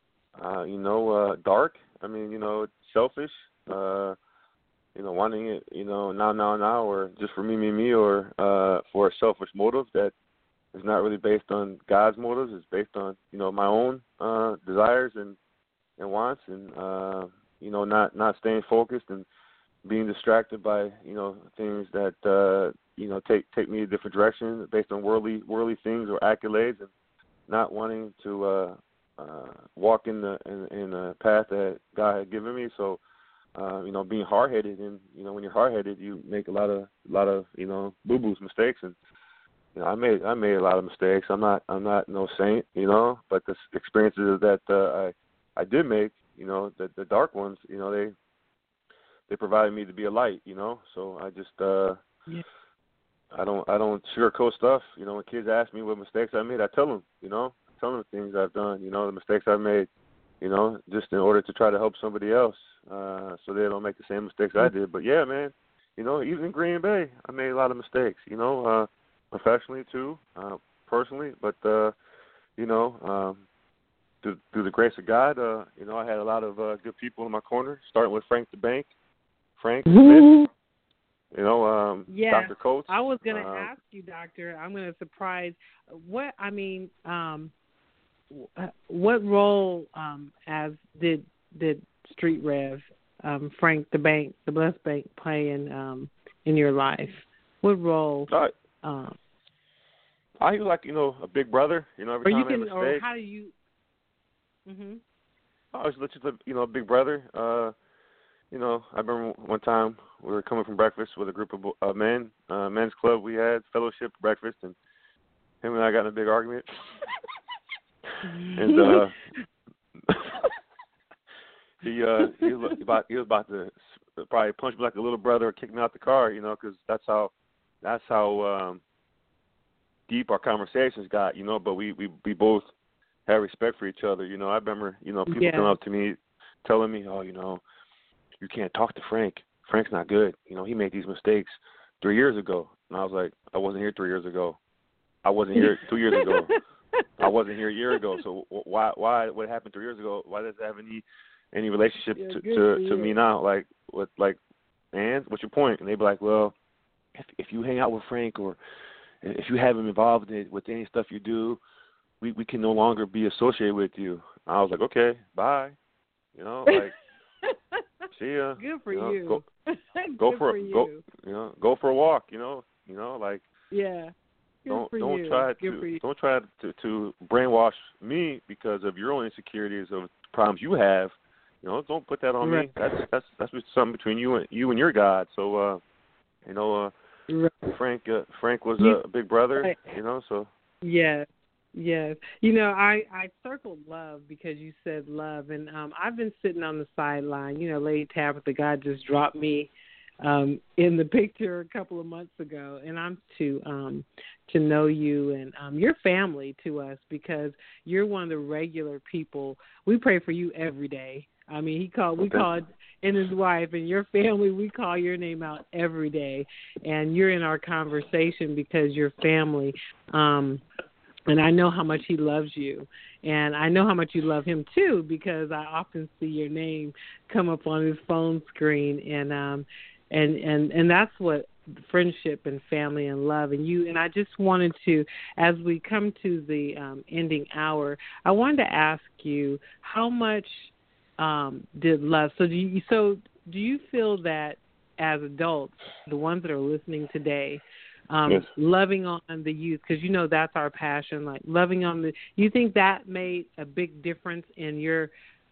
Speaker 6: Dark. Selfish. Wanting it, now, or just for me, or for a selfish motive that is not really based on God's motives. It's based on, my own desires and wants, and not staying focused and being distracted by things that take me a different direction based on worldly things or accolades, and not wanting to walk in the path that God had given me. So being hard-headed, and when you're hard-headed, you make a lot of boo-boos, mistakes, and I made a lot of mistakes. I'm not no saint, but the experiences that I did make, the dark ones, they provided me to be a light, So I just I don't sugarcoat stuff. When kids ask me what mistakes I made, I tell them, tell them the things I've done, the mistakes I've made, just in order to try to help somebody else, so they don't make the same mistakes I did. But yeah, man, even in Green Bay, I made a lot of mistakes, professionally too, personally, but through the grace of God, I had a lot of good people in my corner, starting with Frank the Bank, Frank Smith, Dr. Coates.
Speaker 4: I was going to ask you, Doctor. I'm going to surprise. What role as did Street Rev, Frank the Bank, the Blessed Bank, play in your life? What role?
Speaker 6: I was like a big brother. Every time I made a mistake.
Speaker 4: Or how do you? Mhm.
Speaker 6: I was just a big brother. I remember one time we were coming from breakfast with a group of men, men's club. We had fellowship breakfast, and him and I got in a big argument. And he was about to probably punch me like a little brother or kick me out the car, because that's how deep our conversations got, but we both had respect for each other. I remember, people coming up to me telling me, oh, you can't talk to Frank. Frank's not good. He made these mistakes 3 years ago. And I was like, I wasn't here 3 years ago. I wasn't here 2 years ago. I wasn't here a year ago. So why what happened 3 years ago? Why does it have any relationship to me now? And what's your point? And they'd be like, well, if you hang out with Frank, or if you have him involved with any stuff you do, we can no longer be associated with you. I was like, okay, bye. See ya.
Speaker 4: Good for you.
Speaker 6: Go
Speaker 4: Good
Speaker 6: for
Speaker 4: you.
Speaker 6: Go for a walk.
Speaker 4: Yeah.
Speaker 6: Don't try to brainwash me because of your own insecurities of problems you have. Don't put that on me. That's something between you and your God. So Frank was a big brother. So
Speaker 4: yes. I circled love because you said love, and I've been sitting on the sideline. Lady Tabitha, God just dropped me in the picture a couple of months ago, and I'm to know you and your family to us, because you're one of the regular people. We pray for you every day. I mean, we called, and his wife and your family, we call your name out every day, and you're in our conversation because your family. And I know how much he loves you, and I know how much you love him too, because I often see your name come up on his phone screen, and that's what friendship and family and love and you. And I just wanted to, as we come to the ending hour, I wanted to ask you how much did love. So do you feel that as adults, the ones that are listening today,
Speaker 6: yes,
Speaker 4: loving on the youth, because that's our passion, like loving on you think that made a big difference in your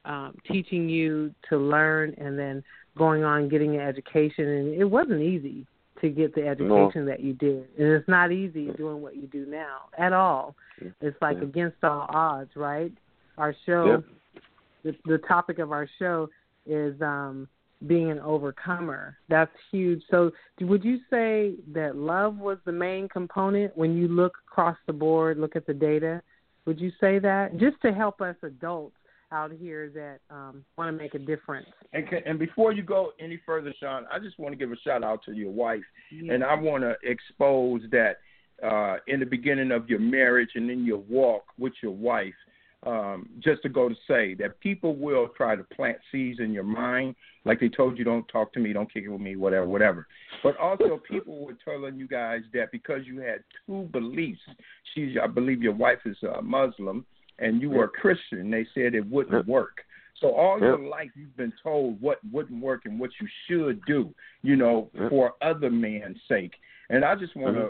Speaker 4: teaching you to learn and then going on getting an education. And it wasn't easy to get the education that you did. And it's not easy doing what you do now at all. It's like against all odds, right? Our show, the topic of our show is being an overcomer. That's huge. So would you say that love was the main component when you look across the board, look at the data? Would you say that? Just to help us adults out here that want to make a difference.
Speaker 5: And before you go any further, Sean, I just want to give a shout-out to your wife. And I want to expose that in the beginning of your marriage and in your walk with your wife, just to go to say that people will try to plant seeds in your mind, like they told you, don't talk to me, don't kick it with me, whatever. But also people were telling you guys that because you had two beliefs, I believe your wife is a Muslim, and you were a Christian, they said it wouldn't work. So all your life you've been told what wouldn't work and what you should do, for other men's sake. And I just want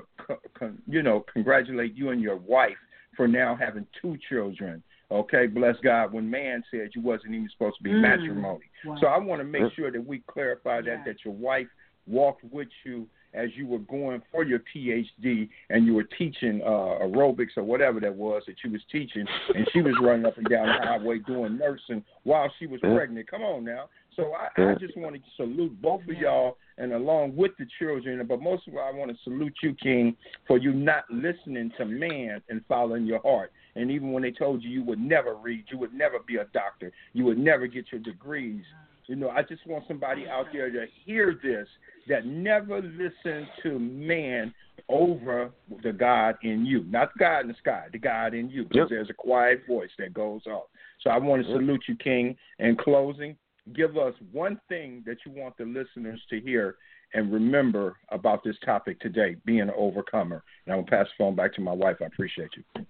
Speaker 5: to, congratulate you and your wife for now having two children. Okay, bless God. When man said you wasn't even supposed to be matrimony. Wow. So I want to make sure that we clarify that your wife walked with you as you were going for your PhD and you were teaching aerobics or whatever that was that you was teaching, and she was running up and down the highway doing nursing while she was pregnant. Come on now. So I just want to salute both of y'all and along with the children, but most of all, I want to salute you, King, for you not listening to man and following your heart. And even when they told you would never read, you would never be a doctor, you would never get your degrees. I just want somebody out there to hear this, that never listen to man over the God in you. Not the God in the sky, the God in you, because there's a quiet voice that goes off. So I want to salute you, King. In closing, give us one thing that you want the listeners to hear and remember about this topic today, being an overcomer. And I'm going to pass the phone back to my wife. I appreciate you.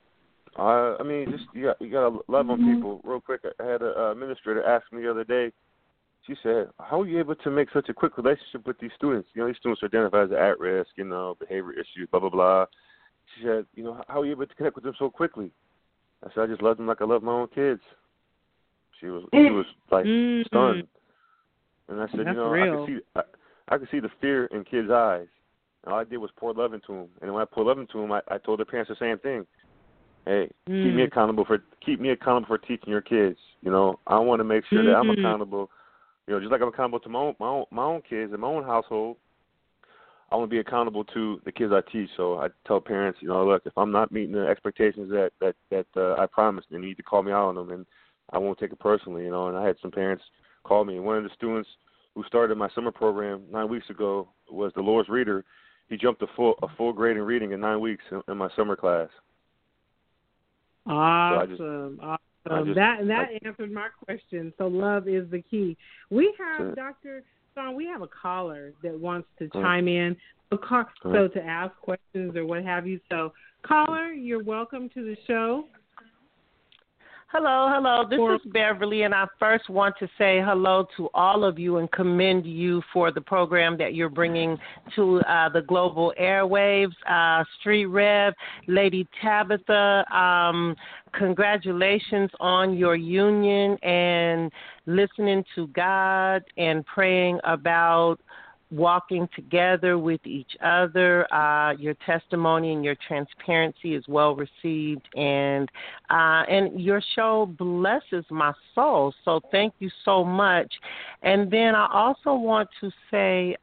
Speaker 6: Just you got to love on people. Real quick, I had a administrator ask me the other day. She said, "How are you able to make such a quick relationship with these students? These students are identified as at risk, behavior issues, blah blah blah." She said, "How are you able to connect with them so quickly?" I said, "I just love them like I love my own kids." She was like stunned, and I said, I could see the fear in kids' eyes. And all I did was pour love into them, and when I poured love into them, I told their parents the same thing. Hey, keep me accountable for teaching your kids. I want to make sure that I'm accountable. Just like I'm accountable to my own kids in my own household, I want to be accountable to the kids I teach. So I tell parents, look, if I'm not meeting the expectations that I promised, they need to call me out on them, and I won't take it personally. And I had some parents call me. One of the students who started my summer program 9 weeks ago was the Lord's Reader. He jumped a full grade in reading in 9 weeks in my summer class.
Speaker 4: Awesome. That answered my question. So love is the key. We have, Dr. Sean, we have a caller that wants to chime in, so to ask questions or what have you. So, caller, you're welcome to the show.
Speaker 7: Hello. This is Beverly, and I first want to say hello to all of you and commend you for the program that you're bringing to the global airwaves. Street Rev, Lady Tabitha, congratulations on your union and listening to God and praying about walking together with each other. Your testimony and your transparency is well received, and your show blesses my soul. So thank you so much. And then I also want to say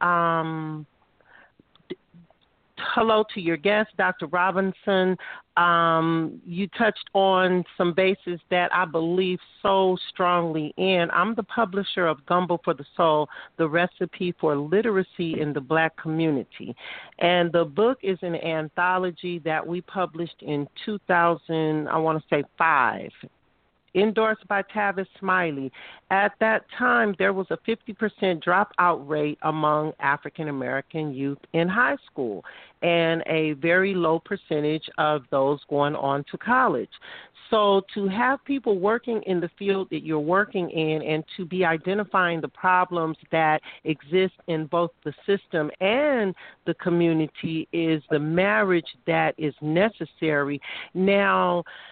Speaker 7: hello to your guest, Dr. Robinson. You touched on some bases that I believe so strongly in. I'm the publisher of Gumbo for the Soul, the recipe for literacy in the Black community. And the book is an anthology that we published in 2005. Endorsed by Tavis Smiley. At that time, there was a 50% dropout rate among African American youth in high school and a very low percentage of those going on to college. So to have people working in the field that you're working in and to be identifying the problems that exist in both the system and the community is the marriage that is necessary. Now,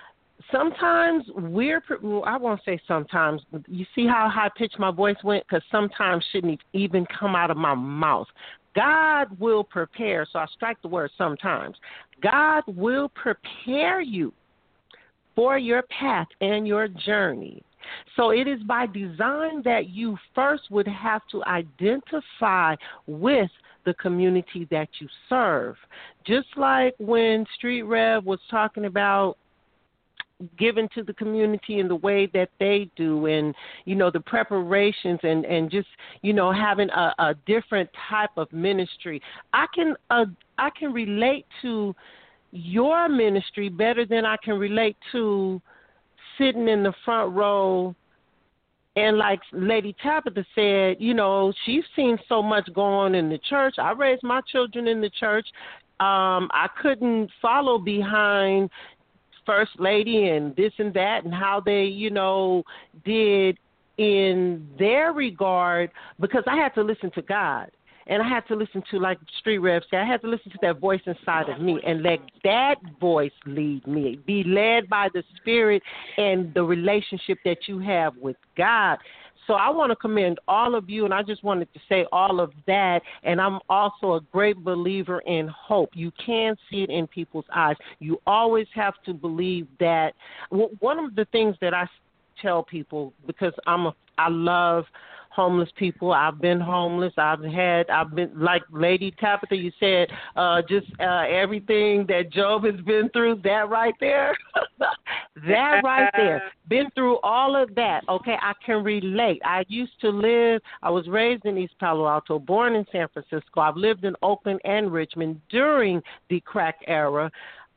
Speaker 7: sometimes I won't say sometimes. You see how high-pitched my voice went? Because sometimes shouldn't even come out of my mouth. God will prepare. So I strike the word sometimes. God will prepare you for your path and your journey. So it is by design that you first would have to identify with the community that you serve. Just like when Street Rev was talking about giving to the community in the way that they do, and, you know, the preparations and just, you know, having a different type of ministry. I can relate to your ministry better than I can relate to sitting in the front row. And like Lady Tabitha said, you know, she's seen so much go on in the church. I raised my children in the church. I couldn't follow behind First Lady and this and that and how they, you know, did in their regard, because I had to listen to God. And I had to listen to, like Street Rev said, I had to listen to that voice inside of me and let that voice lead me, be led by the Spirit and the relationship that you have with God. So I want to commend all of you, and I just wanted to say all of that. And I'm also a great believer in hope. You can see it in people's eyes. You always have to believe that. One of the things that I tell people, because I love homeless people. I've been homeless. I've been, like Lady Tabitha, you said, everything that Job has been through, that right there, that right there, been through all of that. Okay, I can relate. I was raised in East Palo Alto, born in San Francisco. I've lived in Oakland and Richmond during the crack era.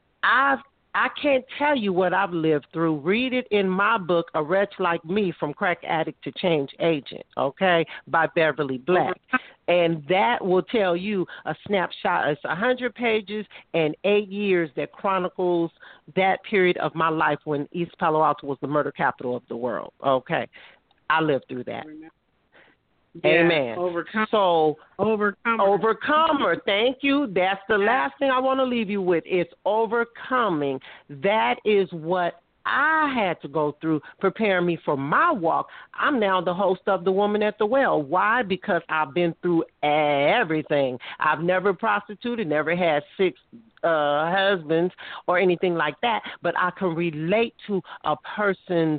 Speaker 7: I can't tell you what I've lived through. Read it in my book, A Wretch Like Me, From Crack Addict to Change Agent, okay, by Beverly Black. And that will tell you a snapshot. It's 100 pages and 8 years that chronicles that period of my life when East Palo Alto was the murder capital of the world, okay. I lived through that.
Speaker 4: Yeah,
Speaker 7: amen. Overcomer. Thank you. That's the last thing I want to leave you with. It's overcoming. That is what I had to go through, preparing me for my walk. I'm now the host of The Woman at the Well. Why? Because I've been through everything. I've never prostituted, never had 6 husbands or anything like that, but I can relate to a person's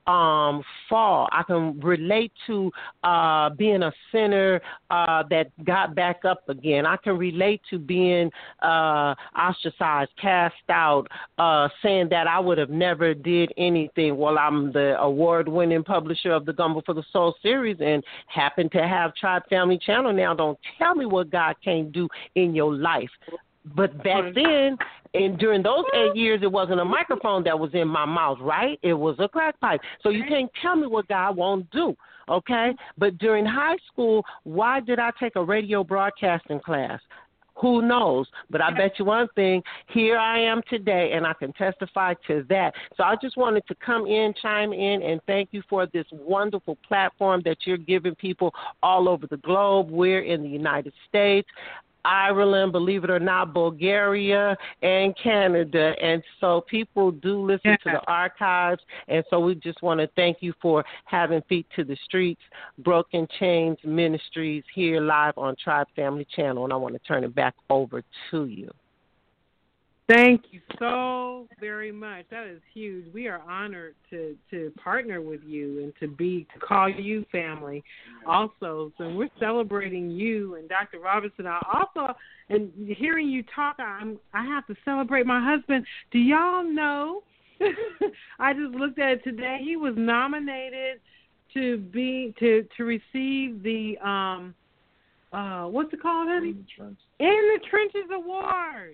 Speaker 7: fall. I can relate to being a sinner that got back up again. I can relate to being ostracized, cast out, saying that I would have never did anything. Well, I'm the award-winning publisher of the Gumbo for the Soul series and happen to have Tribe Family Channel now. Don't tell me what God can't do in your life. But back then, and during those 8 years, it wasn't a microphone that was in my mouth, right? It was a crack pipe. So you can't tell me what God won't do, okay? But during high school, why did I take a radio broadcasting class? Who knows? But I bet you one thing, here I am today, and I can testify to that. So I just wanted to come in, chime in, and thank you for this wonderful platform that you're giving people all over the globe. We're in the United States, Ireland, believe it or not, Bulgaria, and Canada. And so people do listen to the archives. And so we just want to thank you for having Feet to the Streets, Broken Chains Ministries here live on Tribe Family Channel. And I want to turn it back over to you.
Speaker 4: Thank you so very much. That is huge. We are honored to partner with you and to call you family also. So we're celebrating you and Dr. Robinson. And hearing you talk, I have to celebrate my husband. Do y'all know? I just looked at it today. He was nominated to receive the what's it called, honey? In the Trenches Award.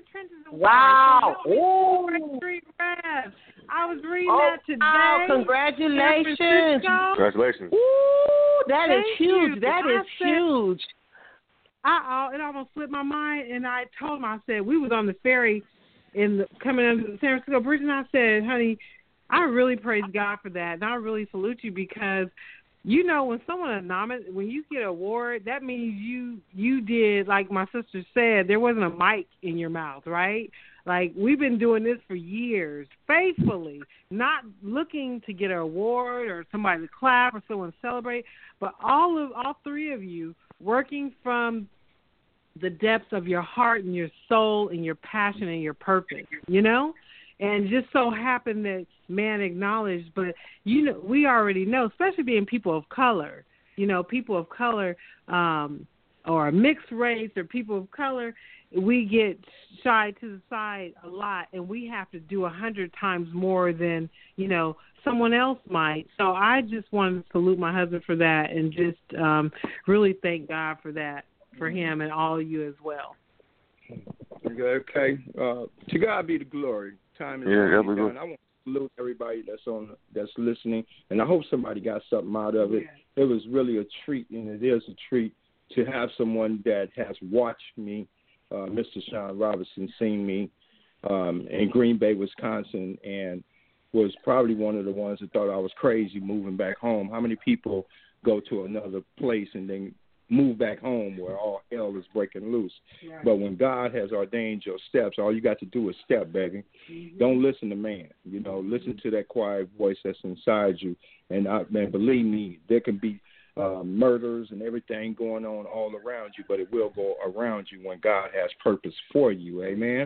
Speaker 7: Wow.
Speaker 4: Street Rev. I was reading that today.
Speaker 7: Wow, congratulations.
Speaker 6: Congratulations.
Speaker 7: Ooh, that is huge.
Speaker 4: You.
Speaker 7: That is huge.
Speaker 4: It almost slipped my mind, and I told him, I said, we was on the ferry coming under the San Francisco Bridge, and I said, honey, I really praise God for that, and I really salute you because you know, when someone when you get an award, that means you did, like my sister said, there wasn't a mic in your mouth, right? Like, we've been doing this for years, faithfully, not looking to get an award or somebody to clap or someone to celebrate, but all three of you working from the depths of your heart and your soul and your passion and your purpose, you know? And just so happened that man acknowledged, but, you know, we already know, especially being people of color, you know, people of color or mixed race or people of color, we get shied to the side a lot, and we have to do 100 times more than, you know, someone else might. So I just wanted to salute my husband for that and just really thank God for that, for him and all of you as well.
Speaker 5: Okay. To God be the glory. Time is done. I want to salute everybody that's listening, and I hope somebody got something out of it. It was really a treat, and it is a treat to have someone that has watched me, Mr. Sean Robinson, seen me in Green Bay, Wisconsin, and was probably one of the ones that thought I was crazy moving back home. How many people go to another place and then move back home where all hell is breaking loose? Right. But when God has ordained your steps, all you got to do is step, baby. Mm-hmm. Don't listen to man. You know, listen to that quiet voice that's inside you. And man, believe me, there can be murders and everything going on all around you, but it will go around you when God has purpose for you. Amen.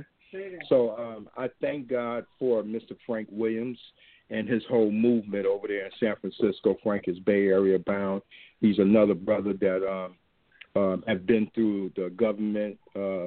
Speaker 5: So I thank God for Mr. Frank Williams and his whole movement over there in San Francisco. Frank is Bay Area bound. He's another brother that have been through the government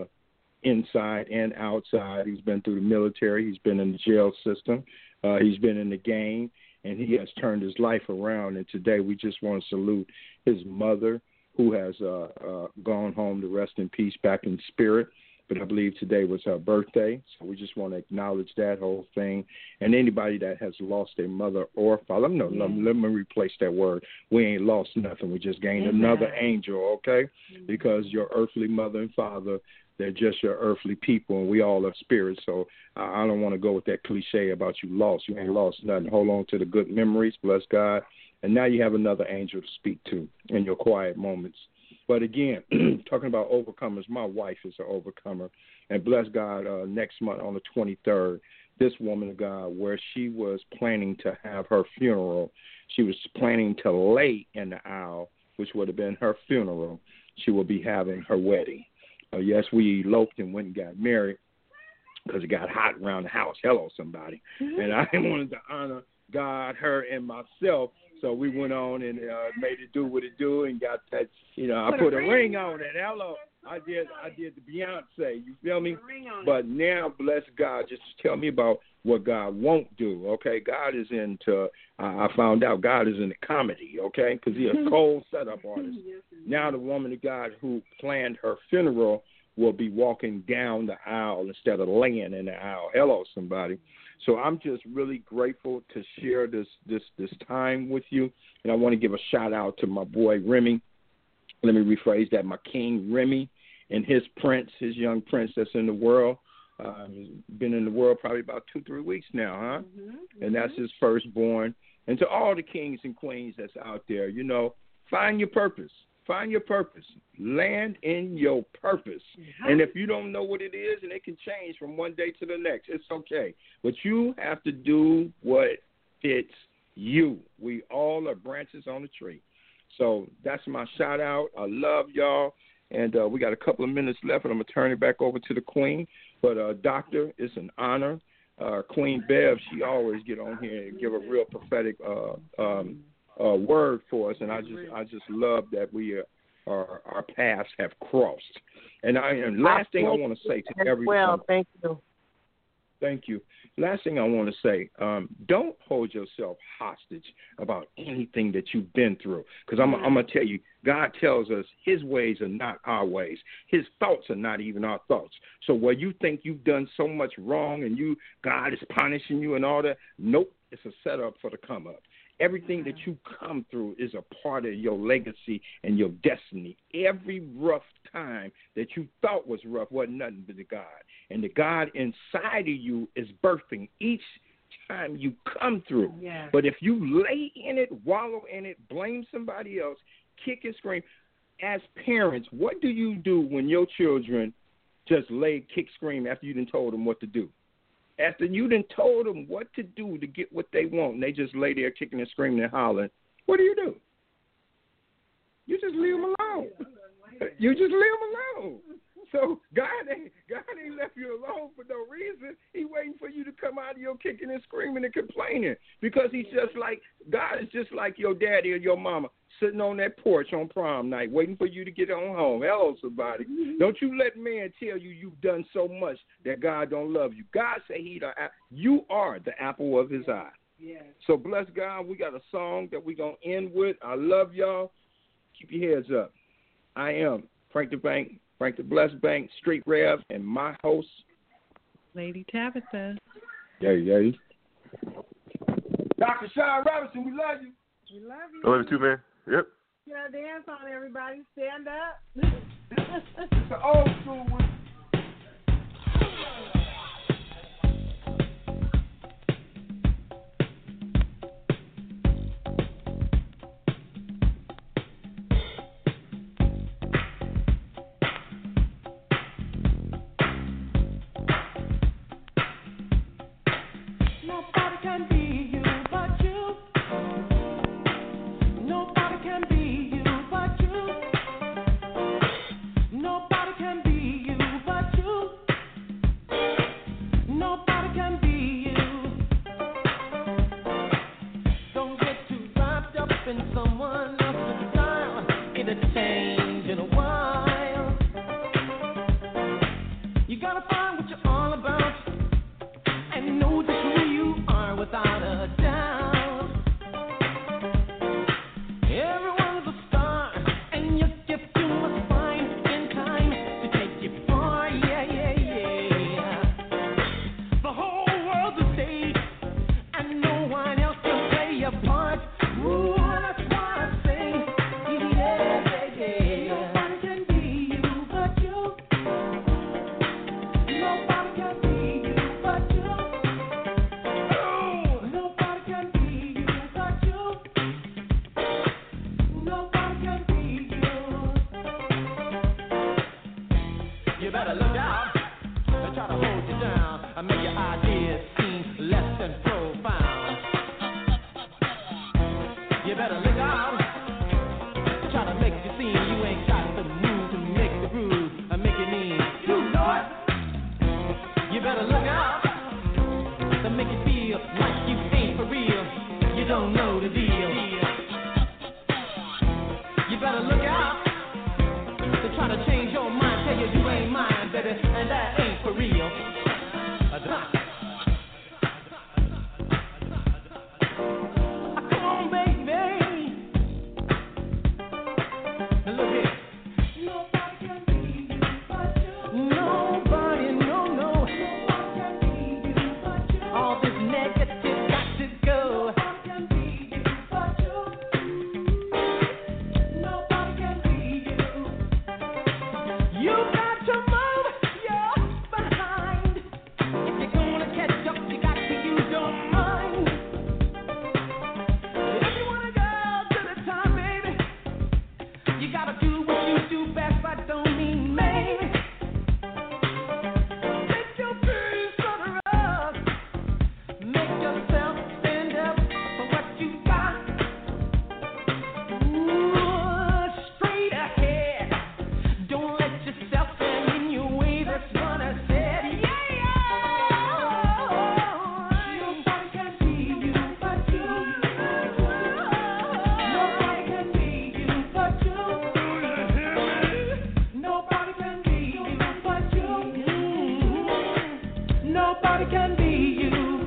Speaker 5: inside and outside. He's been through the military. He's been in the jail system. He's been in the game, and he has turned his life around. And today we just want to salute his mother, who has gone home to rest in peace back in spirit. But I believe today was her birthday, so we just want to acknowledge that whole thing. And anybody that has lost a mother or father, let me replace that word. We ain't lost nothing. We just gained another angel, okay? Because your earthly mother and father, they're just your earthly people, and we all are spirits. So I don't want to go with that cliche about you lost. You ain't lost nothing. Hold on to the good memories, bless God. And now you have another angel to speak to in your quiet moments. But again, talking about overcomers, my wife is an overcomer. And bless God, next month on the 23rd, this woman of God, where she was planning to have her funeral, she was planning to lay in the aisle, which would have been her funeral. She will be having her wedding. Yes, we eloped and went and got married because it got hot around the house. Hello, somebody. Mm-hmm. And I wanted to honor God, her, and myself. So we went on and made it do what it do and got that, you know, I put a ring on it. Hello. I did the Beyonce, you feel me? But now, bless God, just tell me about what God won't do, okay? God is into, I found out God is into comedy, okay? Because he's a cold setup artist. Now the woman of God who planned her funeral will be walking down the aisle instead of laying in the aisle. Hello, somebody. So I'm just really grateful to share this time with you. And I want to give a shout-out to my boy Remy. Let me rephrase that, my king Remy and his prince, his young prince that's in the world. Been in the world probably about 2-3 weeks now, huh? Mm-hmm. And that's his firstborn. And to all the kings and queens that's out there, you know, find your purpose. Find your purpose. Land in your purpose. Mm-hmm. And if you don't know what it is, and it can change from one day to the next, it's okay. But you have to do what fits you. We all are branches on the tree. So that's my shout out. I love y'all. And we got a couple of minutes left, and I'm going to turn it back over to the Queen. But, Doctor, it's an honor. Queen Bev, she always get on here and give a real prophetic word for us, and I just love that our paths have crossed. And last thing I want to say to everyone.
Speaker 7: Well, thank you.
Speaker 5: Thank you. Last thing I want to say, don't hold yourself hostage about anything that you've been through. Because I'm going to tell you, God tells us his ways are not our ways. His thoughts are not even our thoughts. So where you think you've done so much wrong and God is punishing you and all that, nope, it's a setup for the come up. Everything that you come through is a part of your legacy and your destiny. Every rough time that you thought was rough wasn't nothing but the God. And the God inside of you is birthing each time you come through. Yeah. But if you lay in it, wallow in it, blame somebody else, kick and scream, as parents, what do you do when your children just lay, kick, scream after you done told them what to do. After you done told them what to do to get what they want, and they just lay there kicking and screaming and hollering, what do? You just leave them alone. You just leave them alone. So God ain't left you alone for no reason. He waiting for you to come out of your kicking and screaming and complaining, because he's just like, God is just like your daddy or your mama sitting on that porch on prom night waiting for you to get on home. Hello, somebody. Don't you let man tell you you've done so much that God don't love you. God say you are the apple of his eye. Yes. So bless God. We got a song that we're going to end with. I love y'all. Keep your heads up. I am Frank the Blessed Bank, Street Rev, and my host,
Speaker 1: Lady Tabitha.
Speaker 5: Yay. Dr. Sean Robinson, we love you.
Speaker 4: We love you.
Speaker 6: I love you too, man. Yep.
Speaker 4: Yeah, dance on, everybody. Stand up.
Speaker 5: It's an old school one.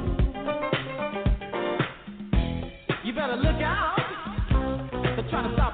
Speaker 8: Trying to stop